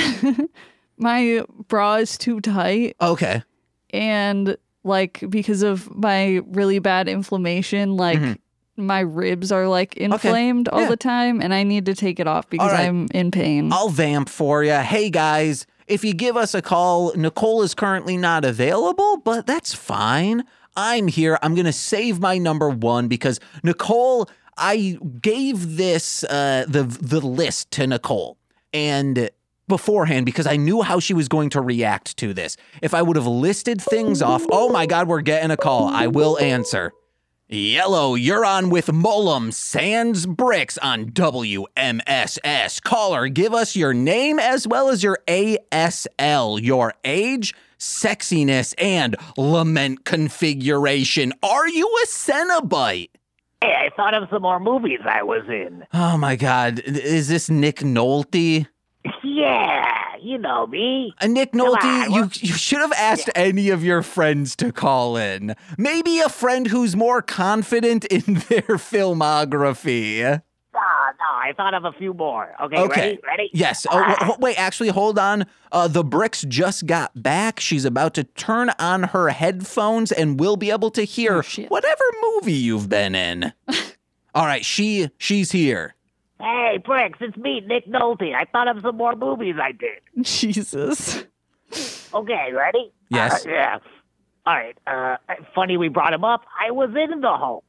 my bra is too tight Okay. and like because of my really bad inflammation, like Mhm. my ribs are like inflamed all Yeah. the time and I need to take it off because right. I'm in pain. I'll vamp for you. Hey, guys, if you give us a call, Nicole is currently not available, but that's fine. I'm here. I'm going to save my number one because Nicole, I gave this, uh, the, the list to Nicole and beforehand because I knew how she was going to react to this. If I would have listed things off, oh my God, we're getting a call. I will answer. Yellow, you're on with Mullum Sands Bricks on W M S S. Caller, give us your name as well as your A S L, your age, sexiness, and lament configuration. Are you a Cenobite? Hey, I thought of some more movies I was in. Oh my God, is this Nick Nolte? Yeah, you know me. Uh, Nick Come Nolte, on, you, what- you should have asked any of your friends to call in. Maybe a friend who's more confident in their filmography. No, no, I thought of a few more. Okay, Okay. ready? Ready? Yes. Oh, w- w- wait, actually, hold on. Uh, the Bricks just got back. She's about to turn on her headphones and we'll be able to hear Oh, shit. whatever movie you've been in. All right, she she's here. Hey, Bricks, it's me, Nick Nolte. I thought of some more movies I did. Jesus. Okay, ready? Yes. Uh, yeah. All right. Uh, funny we brought him up. I was in the Hulk.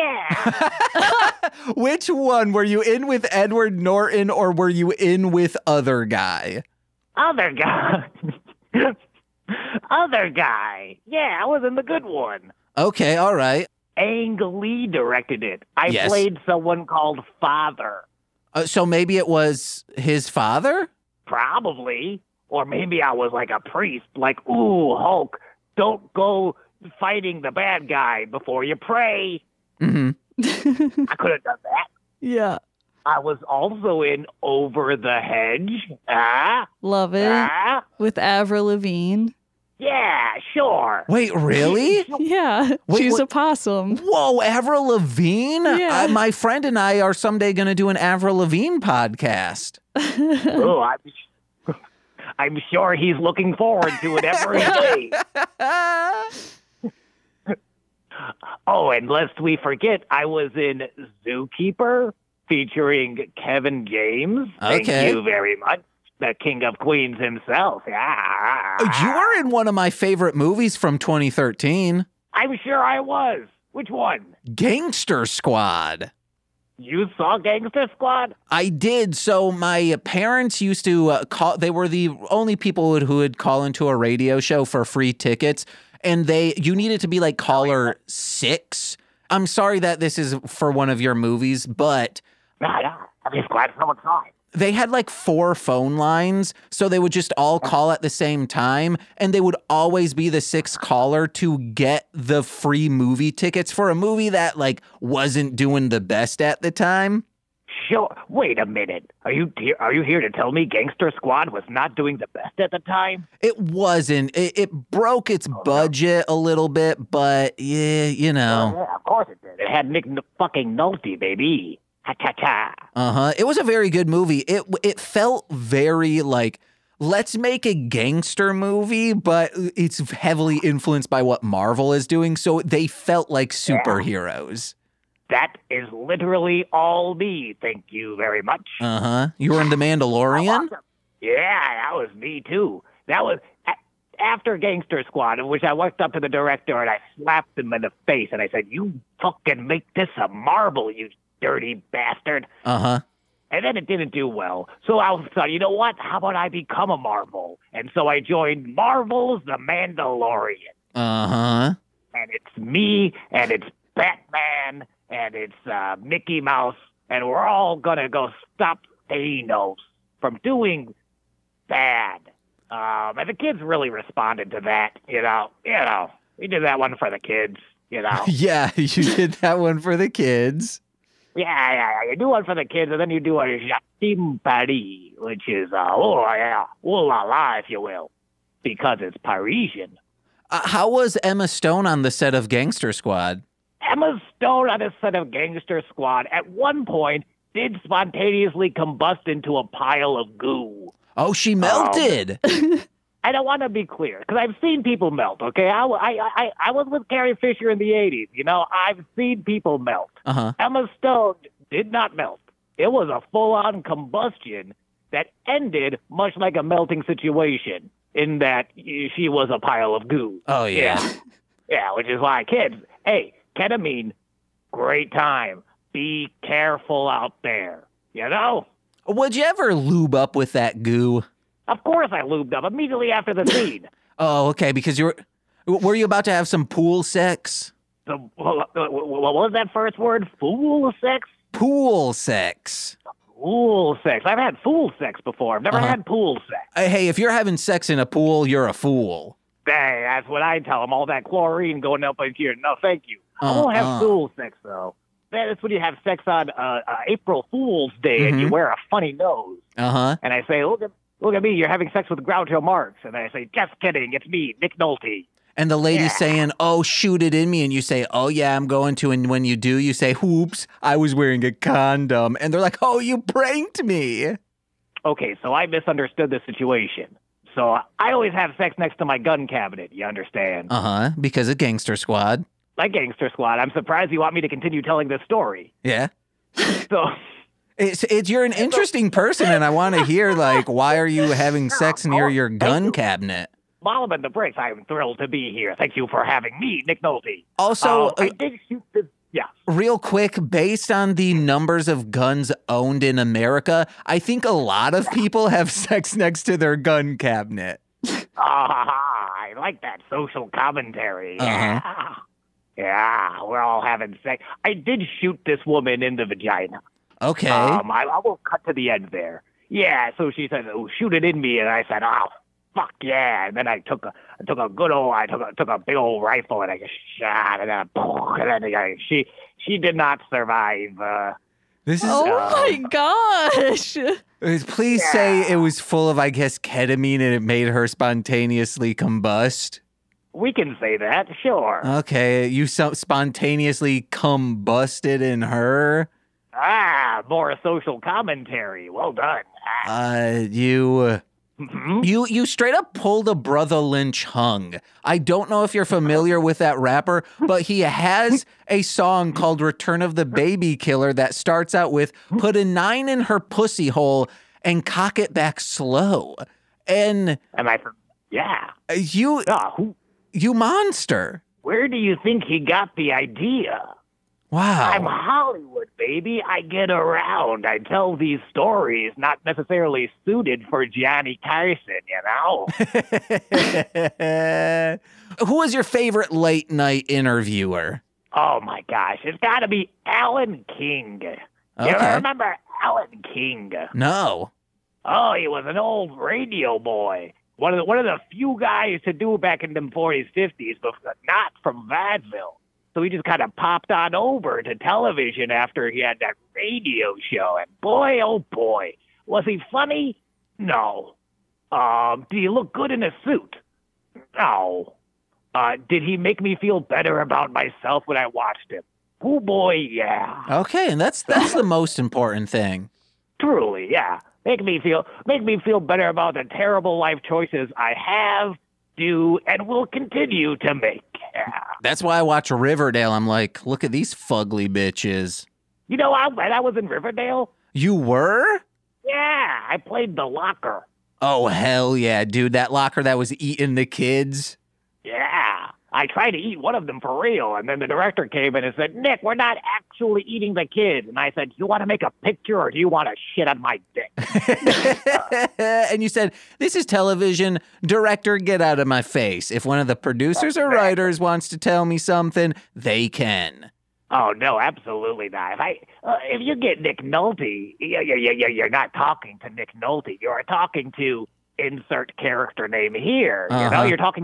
Yeah. Which one? Were you in with Edward Norton or were you in with other guy? Other guy. Other guy. Yeah, I was in the good one. Okay, all right. Ang Lee directed it. I Yes. played someone called Father. Uh, so maybe it was his father? Probably. Or maybe I was like a priest, like, ooh, Hulk, don't go fighting the bad guy before you pray. Mm-hmm. I could have done that. Yeah. I was also in Over the Hedge. Ah, Love it. ah. With Avril Lavigne. Yeah, sure. Wait, really? Yeah. Wait, she's what- a possum. Whoa, Avril Lavigne? Yeah. Uh, my friend and I are someday going to do an Avril Lavigne podcast. Oh, I'm, I'm sure he's looking forward to it every day. Oh, and lest we forget, I was in Zookeeper featuring Kevin James. Thank Okay. you very much. The King of Queens himself. Yeah. You were in one of my favorite movies from twenty thirteen, I'm sure I was. Which one? Gangster Squad. You saw Gangster Squad? I did. So my parents used to uh, call. They were the only people who who would call into a radio show for free tickets, and they you needed to be like caller six. I'm sorry that this is for one of your movies, but Nah, nah. I'm just glad someone saw it. they had like four phone lines, so they would just all call at the same time, and they would always be the sixth caller to get the free movie tickets for a movie that like wasn't doing the best at the time. Sure. Wait a minute. Are you here? Are you here to tell me Gangster Squad was not doing the best at the time? It wasn't. It, it broke its budget a little bit, but yeah, you know. Yeah, of course it did. It had Nick N- fucking Nolte, baby. Ha cha cha. Uh huh. It was a very good movie. It it felt very like, let's make a gangster movie, but it's heavily influenced by what Marvel is doing, so they felt like superheroes. That is literally all me. Thank you very much. Uh huh. You were in The Mandalorian. Awesome. Yeah, that was me too. That was a- after Gangster Squad, in which I walked up to the director and I slapped him in the face and I said, "You fucking make this a Marvel, you dirty bastard." Uh huh. And then it didn't do well. So I thought, you know what? How about I become a Marvel? And so I joined Marvel's The Mandalorian. Uh huh. And it's me, and it's Batman, and it's uh, Mickey Mouse, and we're all going to go stop Thanos from doing bad. Um, and the kids really responded to that, you know, you know. We did that one for the kids, you know. Yeah, you did that one for the kids. Yeah, yeah, yeah. You do one for the kids, and then you do a Jacqueline Paris, which is, uh, oh, yeah, ooh la la, if you will, because it's Parisian. Uh, how was Emma Stone on the set of Gangster Squad? Emma Stone on a set of Gangster Squad at one point did spontaneously combust into a pile of goo. Oh, she melted. Um, I don't want to be clear, because I've seen people melt, okay? I, I, I, I was with Carrie Fisher in the eighties. You know, I've seen people melt. Uh-huh. Emma Stone did not melt. It was a full-on combustion that ended much like a melting situation in that she was a pile of goo. Oh, yeah. Yeah, yeah, which is why, kids, hey, ketamine, great time. Be careful out there, you know? Would you ever lube up with that goo? Of course I lubed up immediately after the scene. Oh, okay, because you were... Were you about to have some pool sex? The, what was that first word? Fool sex? Pool sex. Pool sex. I've had fool sex before. I've never Uh-huh. had pool sex. Uh, Hey, if you're having sex in a pool, you're a fool. Hey, that's what I tell them. All that chlorine going up in here. No, thank you. I Uh, won't have uh. fool sex, though. That's when you have sex on uh, uh, April Fool's Day and you Mhm. wear a funny nose. Uh-huh. And I say, look at, look at me, you're having sex with Groucho Marx. And I say, just kidding, it's me, Nick Nolte. And the lady's Yeah. saying, oh, shoot it in me. And you say, oh, yeah, I'm going to. And when you do, you say, whoops, I was wearing a condom. And they're like, oh, you pranked me. Okay, so I misunderstood the situation. So I always have sex next to my gun cabinet, you understand? Uh-huh, because of Gangster Squad. Like Gangster Squad, I'm surprised you want me to continue telling this story. Yeah. So, It's, it's you're an interesting person, and I want to hear, like, why are you having sex near your gun cabinet? Mom and the Bricks, I'm thrilled to be here. Thank you for having me, Nick Nolte. Also, Uh, I uh, did shoot this. Yeah. real quick, based on the numbers of guns owned in America, I think a lot of people have sex next to their gun cabinet. Ah, I like that social commentary. Yeah. Yeah, we're all having sex. I did shoot this woman in the vagina. Okay. Um, I, I will cut to the end there. Yeah, so she said, oh, shoot it in me. And I said, oh, fuck yeah. And then I took a, I took a good old, I took a, took a big old rifle and I just shot and then, and then I, she, she did not survive. Uh, This is. Oh Uh, my gosh. Please say it was full of, I guess, ketamine and it made her spontaneously combust. we can say that, sure. Okay, you so spontaneously combusted in her. ah, more social commentary. Well done. Ah, Uh, you. mhm. You you straight up pulled a Brother Lynch hung. I don't know if you're familiar with that rapper, but he has a song called Return of the Baby Killer that starts out with put a nine in her pussy hole and cock it back slow. And Am I? For, yeah. you Ah, who, you monster. where do you think he got the idea? Wow. I'm Hollywood, baby. I get around. I tell these stories, not necessarily suited for Johnny Carson, you know? Who was your favorite late night interviewer? Oh, my gosh. It's got to be Alan King. You Okay. remember Alan King? No. Oh, he was an old radio boy. One of the, one of the few guys to do back in them forties, fifties, but not from Vaudeville. So he just kind of popped on over to television after he had that radio show. And boy, oh boy, was he funny? No. Um, did he look good in a suit? No. Uh, did he make me feel better about myself when I watched him? Oh boy, yeah. Okay, and that's that's the most important thing. Truly, yeah. Make me feel make me feel better about the terrible life choices I have, do, and will continue to make. Yeah. That's why I watch Riverdale. I'm like, look at these fugly bitches. You know, I, when I was in Riverdale, You were? yeah, I played the locker. Oh, hell yeah, dude. That locker that was eating the kids. Yeah. I tried to eat one of them for real, and then the director came in and said, Nick, we're not actually eating the kids. And I said, do you want to make a picture or do you want to shit on my dick? And you said, this is television. Director, get out of my face. If one of the producers or writers wants to tell me something, they can. Oh, no, absolutely not. If, I, uh, if you get Nick Nolte, you, you, you, you're not talking to Nick Nolte. You're talking to insert character name here. You know, Uh-huh. you're talking to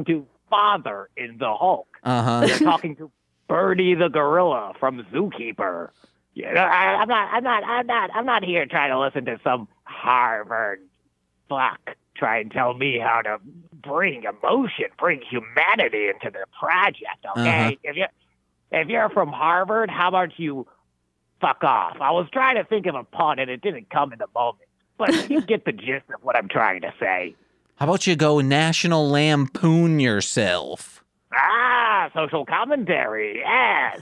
father in the Hulk. Uh-huh. They're talking to Bernie the gorilla from Zookeeper. Yeah, I, I'm not. I'm not. I'm not. I'm not here trying to listen to some Harvard fuck try and tell me how to bring emotion, bring humanity into the project. Okay, Uh-huh. if you if you're from Harvard, how about you fuck off? I was trying to think of a pun and it didn't come in the moment, but you get the gist of what I'm trying to say. How about you go National Lampoon yourself? Ah, social commentary. Yes.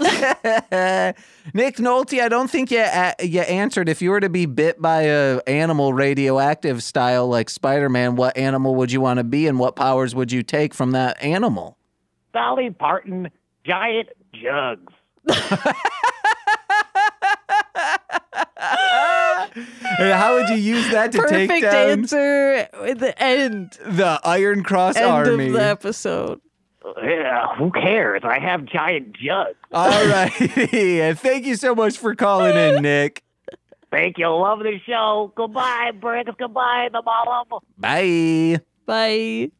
Nick Nolte, I don't think you a- you answered. If you were to be bit by a animal radioactive style like Spider-Man, what animal would you want to be and what powers would you take from that animal? Dolly Parton, giant jugs. And how would you use that to Perfect take down answer at the end. the Iron Cross End Army? of the episode. Yeah, who cares? I have giant jugs. All right. And thank you so much for calling in, Nick. Thank you. Love the show. Goodbye, Briggs. Goodbye, the Malum. Bye. Bye.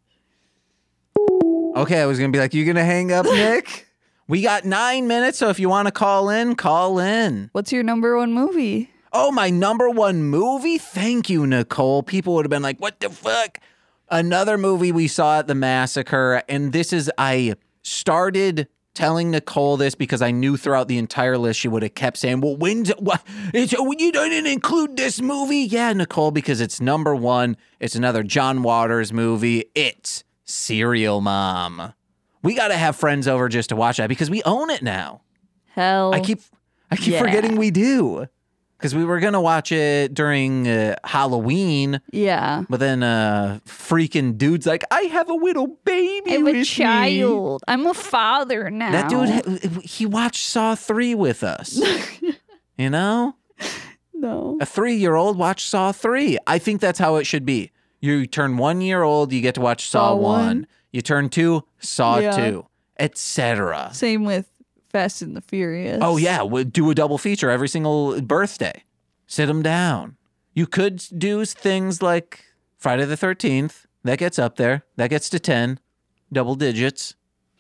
Okay, I was going to be like, you going to hang up, Nick? We got nine minutes, so if you want to call in, call in. What's your number one movie? Oh, my number one movie? Thank you, Nicole. People would have been like, what the fuck? Another movie we saw at the massacre, and this is, I started telling Nicole this because I knew throughout the entire list she would have kept saying, well, when's it, what, it's, you didn't include this movie? Yeah, Nicole, because it's number one. It's another John Waters movie. It's Serial Mom. We got to have friends over just to watch that because we own it now. Hell. I keep, I keep yeah. forgetting we do. Because we were going to watch it during uh, Halloween, Yeah. but then uh, freaking dude's like, I have a little baby I'm with a me." child. I'm a father now. That dude, he watched Saw three with us. You know? No. A three-year-old watched Saw three. I think that's how it should be. You turn one year old, you get to watch Saw, Saw one. one. You turn two, Saw Yeah. two, et cetera. Same with Fast and the Furious. Oh, yeah. We'll do a double feature every single birthday. Sit them down. You could do things like Friday the thirteenth. That gets up there. That gets to ten. Double digits.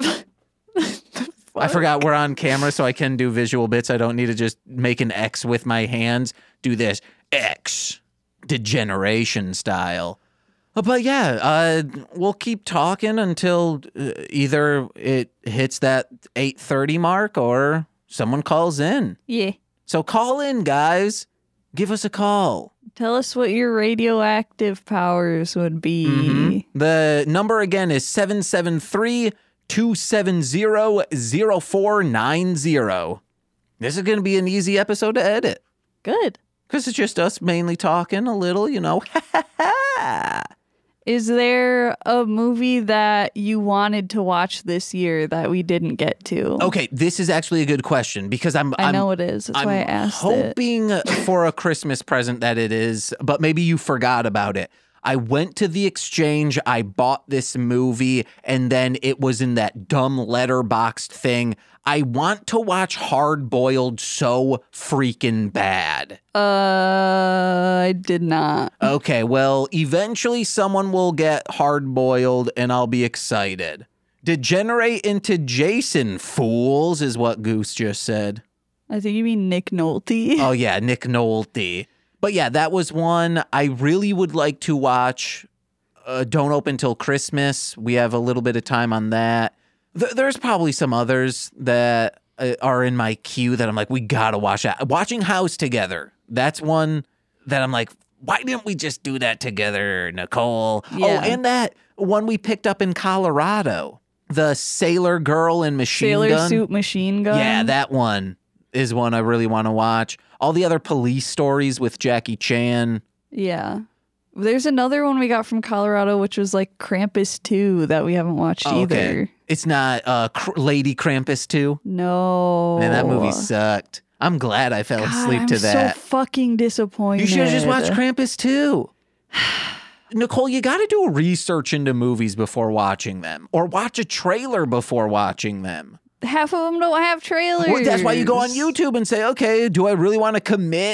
I forgot we're on camera, so I can do visual bits. I don't need to just make an X with my hands. Do this. X. Degeneration style. But yeah, uh, we'll keep talking until uh, either it hits that eight thirty mark or someone calls in. Yeah. So call in, guys. Give us a call. Tell us what your radioactive powers would be. Mm-hmm. The number again is seven seven three, two seven zero, zero four nine zero. This is going to be an easy episode to edit Good. because it's just us mainly talking a little, you know. Is there a movie that you wanted to watch this year that we didn't get to? Okay, this is actually a good question because I'm I I'm, know it is. That's I'm why I asked it. hoping for a Christmas present that it is, but maybe you forgot about it. I went to the exchange, I bought this movie, and then it was in that dumb letterboxed thing. I want to watch Hard Boiled so freaking bad. Uh, I did not. Okay, well, eventually someone will get Hard Boiled and I'll be excited. Degenerate into Jason, fools, is what Goose just said. I think you mean Nick Nolte. Oh, yeah, Nick Nolte. But yeah, that was one I really would like to watch. Uh, Don't Open Till Christmas. We have a little bit of time on that. Th- there's probably some others that uh, are in my queue that I'm like, we gotta watch that. Watching House together. That's one that I'm like, why didn't we just do that together, Nicole? Yeah. Oh, and that one we picked up in Colorado. The Sailor Girl and Machine Sailor Gun. Suit Machine Gun. Yeah, that one is one I really want to watch. All the other police stories with Jackie Chan. Yeah. There's another one we got from Colorado, which was like Krampus two that we haven't watched Oh, either. okay. It's not uh, Cr- Lady Krampus two. No. Man, that movie sucked. I'm glad I fell God, asleep to I'm that. so fucking disappointed. You should have just watched Krampus two. Nicole, you got to do research into movies before watching them, or watch a trailer before watching them. Half of them don't have trailers. Well, that's why you go on YouTube and say, okay, do I really want to commit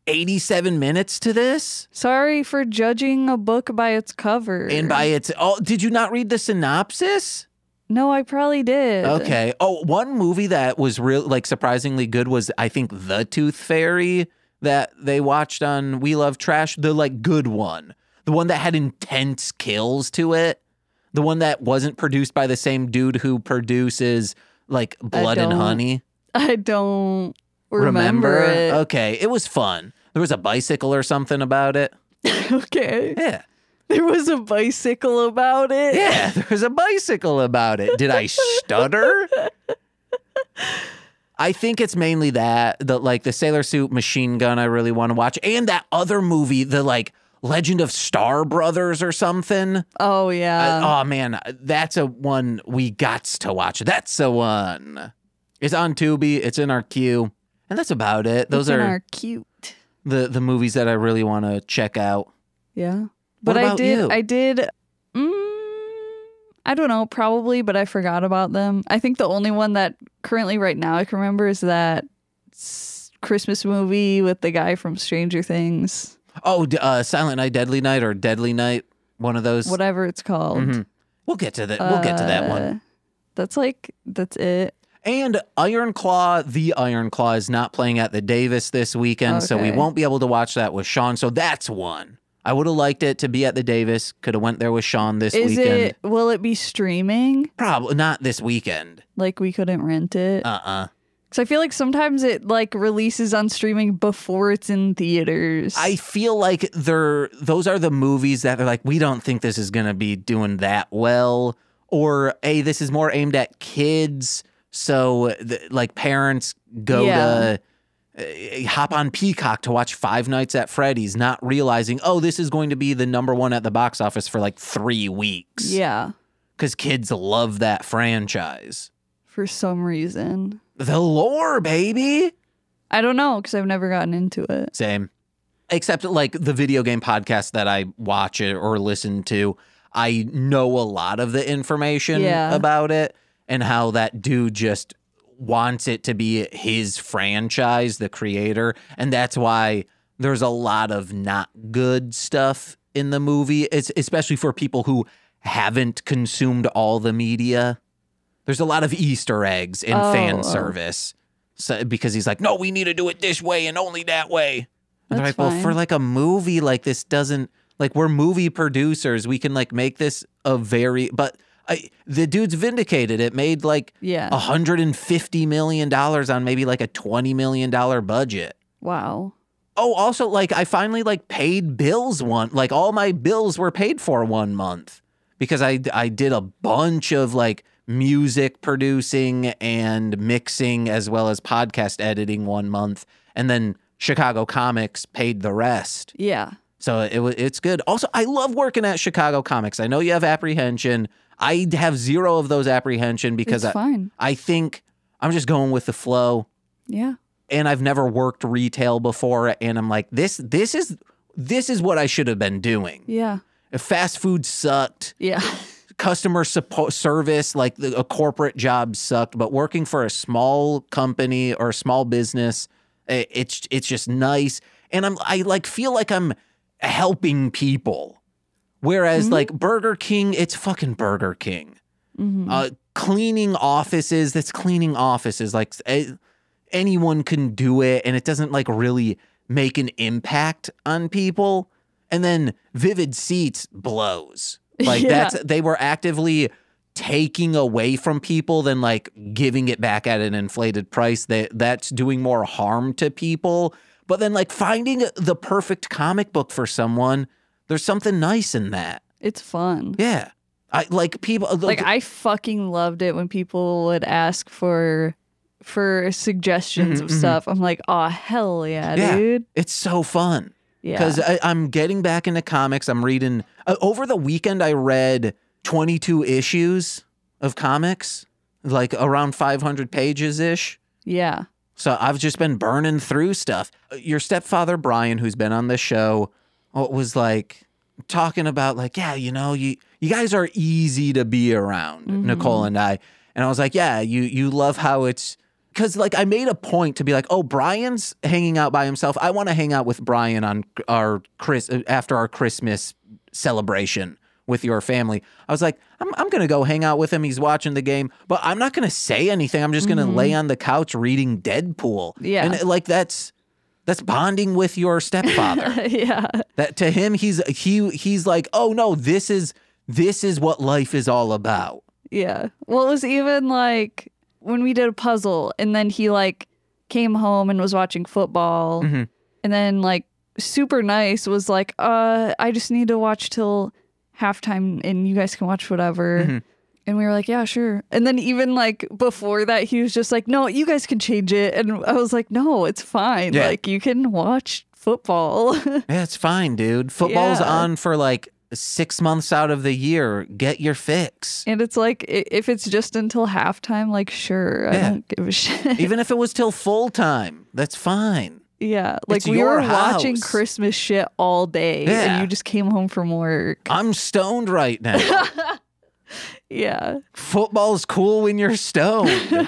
eighty-seven minutes to this? Sorry for judging a book by its cover. And by its... Oh, did you not read the synopsis? No, I probably did. Okay. Oh, one movie that was real, like surprisingly good was, I think, The Tooth Fairy that they watched on We Love Trash. The like good one. The one that had intense kills to it. The one that wasn't produced by the same dude who produces like Blood and don't Honey. I don't remember, it. Okay. It was fun. There was a bicycle or something about it. Okay. Yeah. There was a bicycle about it. Yeah, there was a bicycle about it. Did I stutter? I think it's mainly that, the like the Sailor Suit Machine Gun I really want to watch. And that other movie, the like Legend of Star Brothers or something. Oh, yeah. Uh, oh, man, that's a one we got to watch. That's the one. It's on Tubi. It's in our queue. And that's about it. Those it's in are our cute. the, the movies that I really want to check out. Yeah. What But I about did, you? I did, mm, I don't know, probably, but I forgot about them. I think the only one that currently right now I can remember is that s- Christmas movie with the guy from Stranger Things. Oh, d- uh, Silent Night, Deadly Night, or Deadly Night. One of those. Whatever it's called. Mhm. We'll get to that. We'll get to that one. Uh, That's like, that's it. And Iron Claw, the Iron Claw, is not playing at the Davis this weekend, so we Okay. won't be able to watch that with Sean. So that's one. I would have liked it to be at the Davis. Could have went there with Sean this Is weekend. it, will it be streaming? Probably not this weekend. Like we couldn't rent it? Uh-uh. Because I feel like sometimes it like releases on streaming before it's in theaters. I feel like they're those are the movies that are like, we don't think this is going to be doing that well. Or, hey, this is more aimed at kids. So, the, like, parents go Yeah. to uh, hop on Peacock to watch Five Nights at Freddy's, not realizing, oh, this is going to be the number one at the box office for like three weeks. Yeah. Because kids love that franchise. For some reason. The lore, baby. I don't know because I've never gotten into it. Same. Except like the video game podcast that I watch it or listen to, I know a lot of the information Yeah. about it and how that dude just wants it to be his franchise, the creator. And that's why there's a lot of not good stuff in the movie. It's especially for people who haven't consumed all the media. There's a lot of Easter eggs and Oh, fan oh. service. So, because he's like, no, we need to do it this way and only that way. And they're That's like, well, fine. for like a movie like this doesn't, like we're movie producers. We can like make this a very, but I, the dude's vindicated. It made like Yeah. one hundred fifty million dollars on maybe like a twenty million dollars budget. Wow. Oh, also like I finally like paid bills one, like all my bills were paid for one month because I, I did a bunch of like music producing and mixing as well as podcast editing one month. And then Chicago Comics paid the rest. Yeah. So it wa- it's good. Also, I love working at Chicago Comics. I know you have apprehension. I have zero of those apprehension because It's I, fine. I think I'm just going with the flow. Yeah. And I've never worked retail before, and I'm like, this this is this is what I should have been doing. Yeah. If fast food sucked, Yeah. customer support service, like the, a corporate job sucked, but working for a small company or a small business, i- it's it's just nice. And I'm I like feel like I'm helping people. Whereas like Burger King, it's fucking Burger King. Uh, cleaning offices, that's cleaning offices. Like eh, anyone can do it, and it doesn't like really make an impact on people. And then Vivid Seats blows. Like Yeah. that's they were actively taking away from people than like giving it back at an inflated price. That that's doing more harm to people. But then like finding the perfect comic book for someone, there's something nice in that. It's fun. Yeah. I like people Like I fucking loved it when people would ask for for suggestions Mhm, of mhm. stuff. I'm like, oh hell yeah, Yeah. dude. It's so fun. Yeah. Because I'm getting back into comics. I'm reading uh, over the weekend. I read twenty-two issues of comics, like around five hundred pages ish. Yeah. So I've just been burning through stuff. Your stepfather Brian, who's been on the show, uh, was like talking about like, yeah, you know, you you guys are easy to be around, Nicole and I. And I was like, yeah, you you love how it's because like I made a point to be like, oh, Brian's hanging out by himself. I want to hang out with Brian on our Chris after our Christmas celebration with your family. I was like, I'm I'm gonna go hang out with him. He's watching the game, but I'm not gonna say anything. I'm just gonna Mm-hmm. lay on the couch reading Deadpool. Yeah. and like that's that's bonding with your stepfather. yeah. That to him, he's he he's like, oh no, this is this is what life is all about. Yeah. Well, it was even like when we did a puzzle and then he like came home and was watching football Mhm. and then like super nice was like, uh, I just need to watch till halftime and you guys can watch whatever. Mhm. And we were like, yeah, sure. And then even like before that, he was just like, no, you guys can change it. And I was like, no, it's fine. Yeah. Like you can watch football. Yeah, it's fine, dude. Football's Yeah. on for like six months out of the year. Get your fix. And it's like, i- if it's just until halftime, like, sure, I Yeah. don't give a shit. Even if it was till full time, that's fine. Yeah, like It's we your were watching house. Christmas shit all day, Yeah. and you just came home from work. I'm stoned right now. Yeah, Football's cool when you're stoned.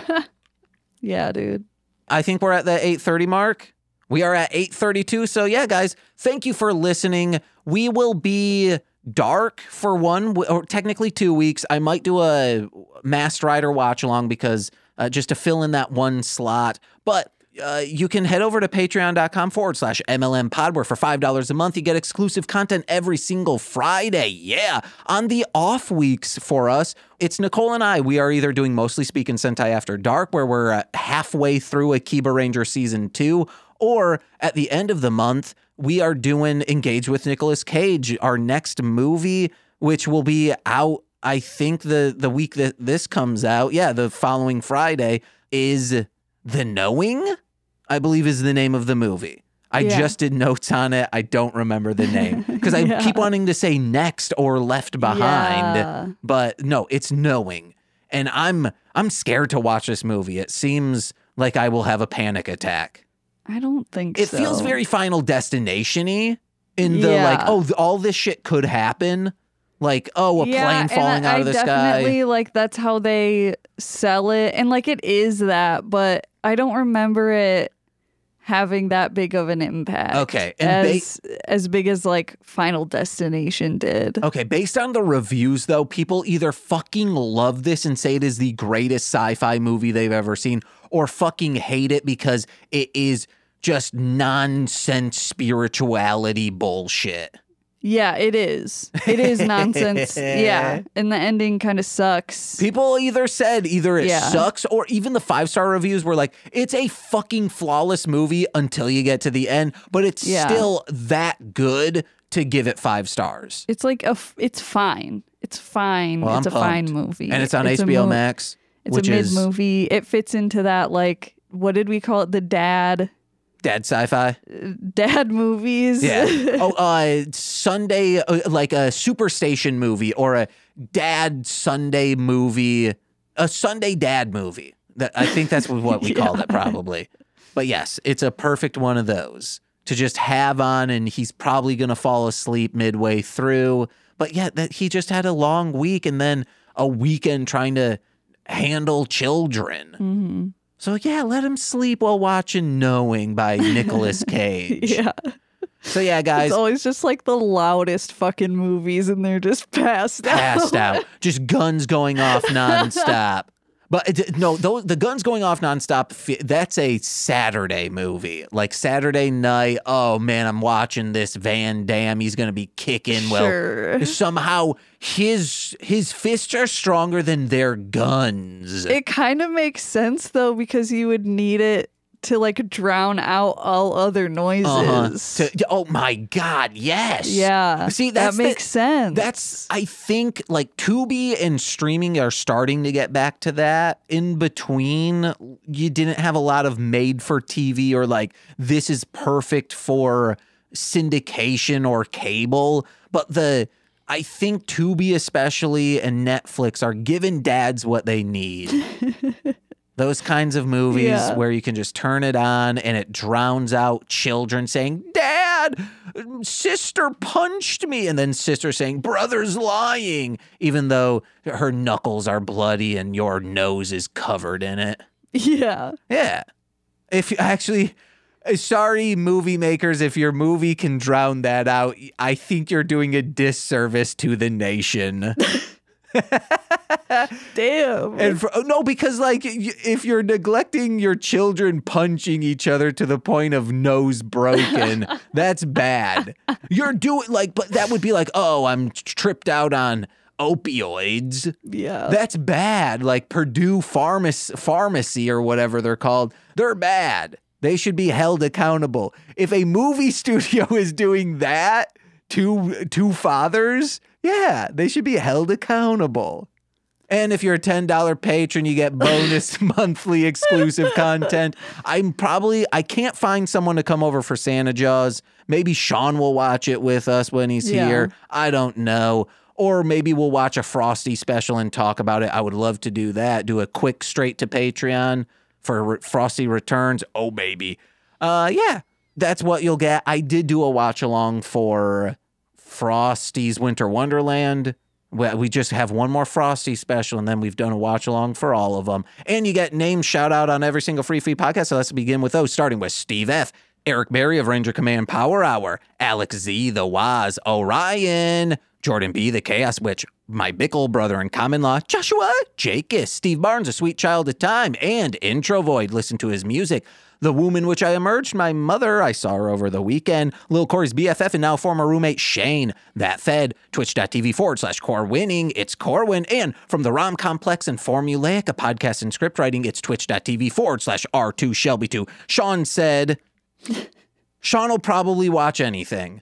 yeah, dude. I think we're at the eight thirty mark. We are at eight thirty-two. So yeah, guys, thank you for listening. We will be dark for one, w- or technically two weeks. I might do a Masked Rider watch along because uh, just to fill in that one slot. But uh, you can head over to patreon.com forward slash MLM pod, where for five dollars a month, you get exclusive content every single Friday. Yeah. On the off weeks for us, it's Nicole and I. We are either doing Mostly Speaking Sentai After Dark, where we're uh, halfway through Akiba Ranger Season two, or at the end of the month, we are doing Engage with Nicolas Cage, our next movie, which will be out, I think, the, the week that this comes out. Yeah, the following Friday is The Knowing, I believe is the name of the movie. I Yeah. just did notes on it. I don't remember the name because I Yeah. keep wanting to say Next or Left Behind, Yeah. but no, it's Knowing. And I'm I'm scared to watch this movie. It seems like I will have a panic attack. I don't think It so. feels very Final Destination-y in the Yeah. like, oh, th- all this shit could happen. Like, oh, a yeah, plane and falling I, out of the I sky. definitely like that's how they sell it, and like it is that, but I don't remember it having that big of an impact. Okay, and ba- as as big as like Final Destination did. Okay, based on the reviews, though, people either fucking love this and say it is the greatest sci-fi movie they've ever seen, or fucking hate it because it is just nonsense spirituality bullshit. Yeah, it is. It is nonsense. Yeah, and the ending kind of sucks. People either said either it Yeah. sucks, or even the five-star reviews were like, it's a fucking flawless movie until you get to the end, but it's Yeah. still that good to give it five stars. It's like a. f- It's fine. It's fine. Well, it's I'm a fine pumped. movie, And it's on a H B O mo- Max, It's which a mid is movie. It fits into that like what did we call it? The dad dad sci-fi. dad movies. Yeah. Oh, uh, Sunday, uh, like a Superstation movie or a dad Sunday movie, a Sunday dad movie. That I think that's what we called it, probably. But yes, it's a perfect one of those to just have on, and he's probably gonna fall asleep midway through. But yeah, that he just had a long week and then a weekend trying to handle children. hmm So yeah, let him sleep while watching Knowing by Nicolas Cage. Yeah. So yeah, guys. It's always just like the loudest fucking movies and they're just passed, Passed out. out, just guns going off nonstop. But it, no, those, the guns going off nonstop, fi- that's a Saturday movie. Like Saturday night, oh man, I'm watching this Van Damme. He's going to be kicking. Well, Sure. somehow his his fists are stronger than their guns. It kind of makes sense though because you would need it to like drown out all other noises. Uh-huh. To- oh my God, yes. Yeah. See, that's that makes the, sense. That's, I think, like Tubi and streaming are starting to get back to that. In between, you didn't have a lot of made for T V or like, this is perfect for syndication or cable. But the, I think Tubi especially and Netflix are giving dads what they need. Those kinds of movies Yeah. where you can just turn it on and it drowns out children saying, Dad, sister punched me. And then sister saying, brother's lying, even though her knuckles are bloody and your nose is covered in it. Yeah. Yeah. If you actually, sorry, movie makers, if your movie can drown that out, I think you're doing a disservice to the nation. Damn. And for, no, because like y- if you're neglecting your children punching each other to the point of nose broken, that's bad. You're doing like, but that would be like, oh, I'm tripped out on opioids. Yeah. That's bad. Like Purdue Pharmacy, Pharmacy or whatever they're called, they're bad. They should be held accountable. If a movie studio is doing that to to fathers, yeah, they should be held accountable. And if you're a ten dollars patron, you get bonus monthly exclusive content. I'm probably, I can't find someone to come over for Santa Jaws. Maybe Sean will watch it with us when he's Yeah. here. I don't know. Or maybe we'll watch a Frosty special and talk about it. I would love to do that. Do a quick straight to Patreon for Frosty Returns. Oh, baby. Uh, yeah, that's what you'll get. I did do a watch along for Frosty's Winter Wonderland. We we just have one more Frosty special, and then we've done a watch along for all of them. And you get name shout out on every single free free podcast. So let's begin with those, starting with Steve F., Eric Berry of Ranger Command Power Hour, Alex Z, the Waz, Orion, Jordan B, the Chaos Witch, my Bickle brother in common law, Joshua, Jakis, Steve Barnes, a sweet child of time, and Intro Void. Listen to his music. The womb in which I emerged, my mother, I saw her over the weekend. Lil Corey's B F F and now former roommate Shane. That fed, twitch.tv forward slash core winning. It's Corwin. And from the Rom Complex and Formulaic, a podcast and script writing, it's twitch.tv forward slash R2 Shelby two. Sean said, Sean will probably watch anything.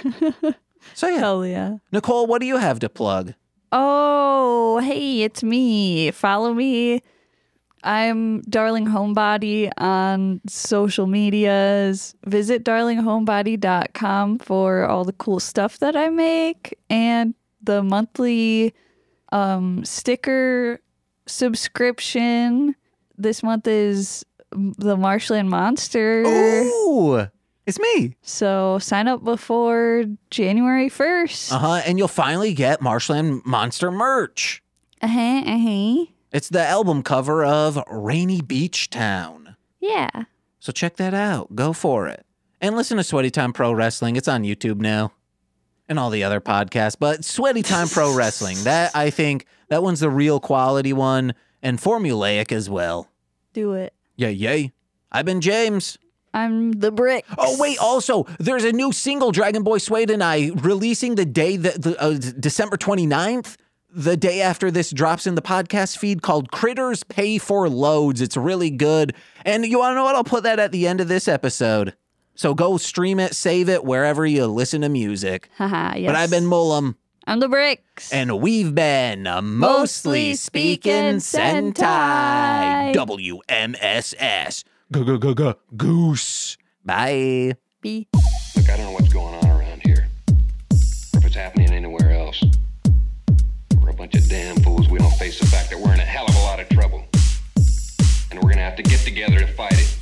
So yeah. Hell yeah. Nicole, what do you have to plug? Oh, hey, it's me. Follow me. I'm Darling Homebody on social medias. Visit darling homebody dot com for all the cool stuff that I make and the monthly um, sticker subscription. This month is the Marshland Monster. Ooh, it's me. So sign up before January first. Uh-huh, and you'll finally get Marshland Monster merch. Uh-huh, uh-huh. It's the album cover of Rainy Beach Town. Yeah. So check that out. Go for it. And listen to Sweaty Time Pro Wrestling. It's on YouTube now. And all the other podcasts. But Sweaty Time Pro Wrestling, that I think, that one's the real quality one. And formulaic as well. Do it. Yay, yay. I've been James. I'm the Brick. Oh, wait, also, there's a new single, Dragon Boy Suede and I, releasing the day, that the uh, December twenty-ninth. The day after this drops in the podcast feed, called Critters Pay for Loads. It's really good. And you want to know what? I'll put that at the end of this episode. So go stream it, save it, wherever you listen to music. Haha, yes. But I've been Mullum. I'm the Bricks. And we've been uh, Mostly, Mostly Speaking Speaking Sentai. Sentai. W M S S. G-g-g-g-goose. Bye. B. Look, I don't know what's going on around here, or if it's happening anywhere else. We're a bunch of damn fools. We don't face the fact that we're in a hell of a lot of trouble, and we're gonna have to get together to fight it.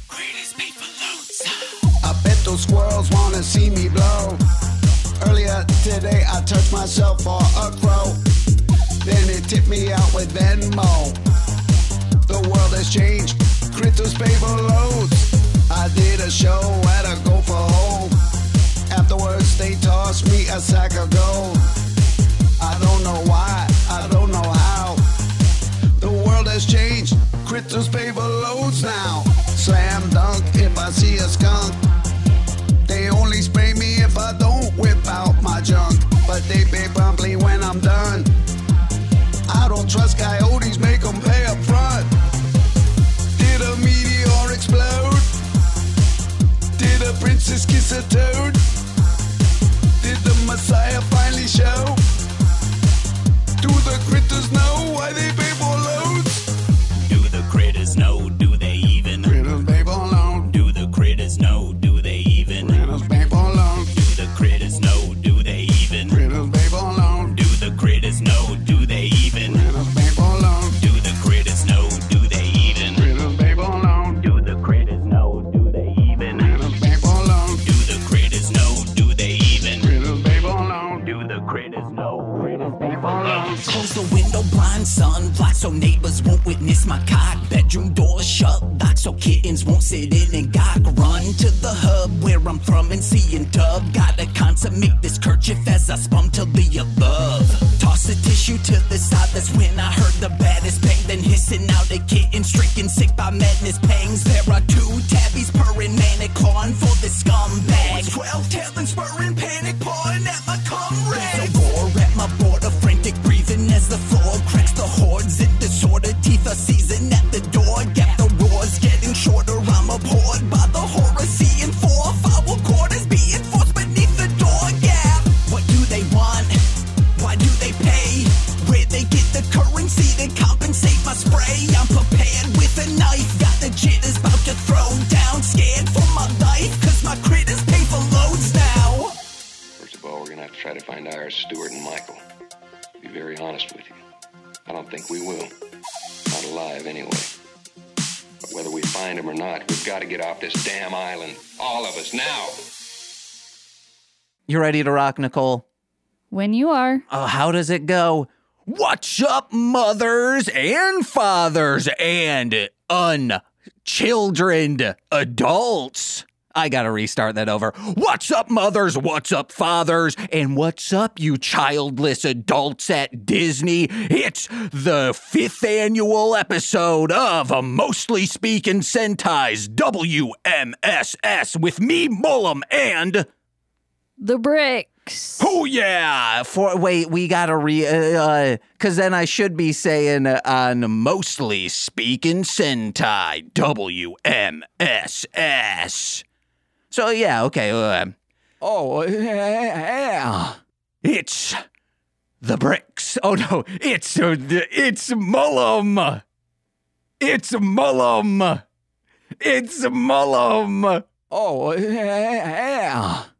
I bet those squirrels wanna see me blow. Earlier today I touched myself for a crow. Then it tipped me out with Venmo. The world has changed. Critters pay for loads. I did a show at a Go for Home. Afterwards they tossed me a sack of gold. I don't know why, I don't know how. The world has changed. Critters pay for loads now. Slam dunk if I see a skunk. They only spray me if I don't whip out my junk. But they pay promptly when I'm done. I don't trust coyotes, make them pay up front. Did a meteor explode? Did a princess kiss a toad? Did the Messiah finally show? Do the critters know why they pay for loads? Do the critters know? Do they even? Critters pay for loads. Do the critters know? Do they even? Critters pay for loads. Do the critters know? Do they even? Critters pay for loads. Do the critters know? Do they even? Critters pay for loads. Do the critters know? Do they even? Critters pay for loads. Do the critters know? Do they even? Critters pay for loads. Do the critters know? Do they even? Critters pay for loads. Do the critters know? Close the window, blind sun block so neighbors won't witness my cock. Bedroom door shut, lock so kittens won't sit in and gawk. Run to the hub where I'm from and seeing dub. Gotta consummate this kerchief as I spun to the above. Toss the tissue to the side, that's when I heard the baddest bang. Then hissing out a kitten, stricken sick by madness pangs. There are two tabbies purring, manic clawing for the scumbag. Twelve telling, spurring, panic, pawing at my comrade. There's a roar at my border, frantic breathing as the floor cracks. The hordes in disorder, teeth are seizing at the door. Gap the roars getting shorter, I'm abhorred by the horror. Seeing four foul quarters being forced beneath the door gap. What do they want? Why do they pay? Where they get the currency to compensate my spray? I'm prepared with a knife, got the jitters, about to throw down. Scared for my life, cause my critters pay for loads now. First of all, we're gonna have to try to find Iris, Stewart, and Michael. To be very honest with you, I don't think we will. Not alive, anyway. But whether we find them or not, we've got to get off this damn island. All of us, now! You ready to rock, Nicole? When you are. Oh, how does it go? What's up, mothers and fathers and unchildrened adults? I gotta restart that over. What's up, mothers? What's up, fathers? And what's up, you childless adults at Disney? It's the fifth annual episode of a Mostly Speaking Sentai's W M S S with me, Mullum, and... The Bricks. Oh, yeah. For Wait, we gotta re... Uh, Because then I should be saying uh, on Mostly Speaking Sentai, W M S S. So, yeah, okay. Uh, oh, yeah. It's the Bricks. Oh, no. It's, uh, it's Mullum. It's Mullum. It's Mullum. Oh, yeah.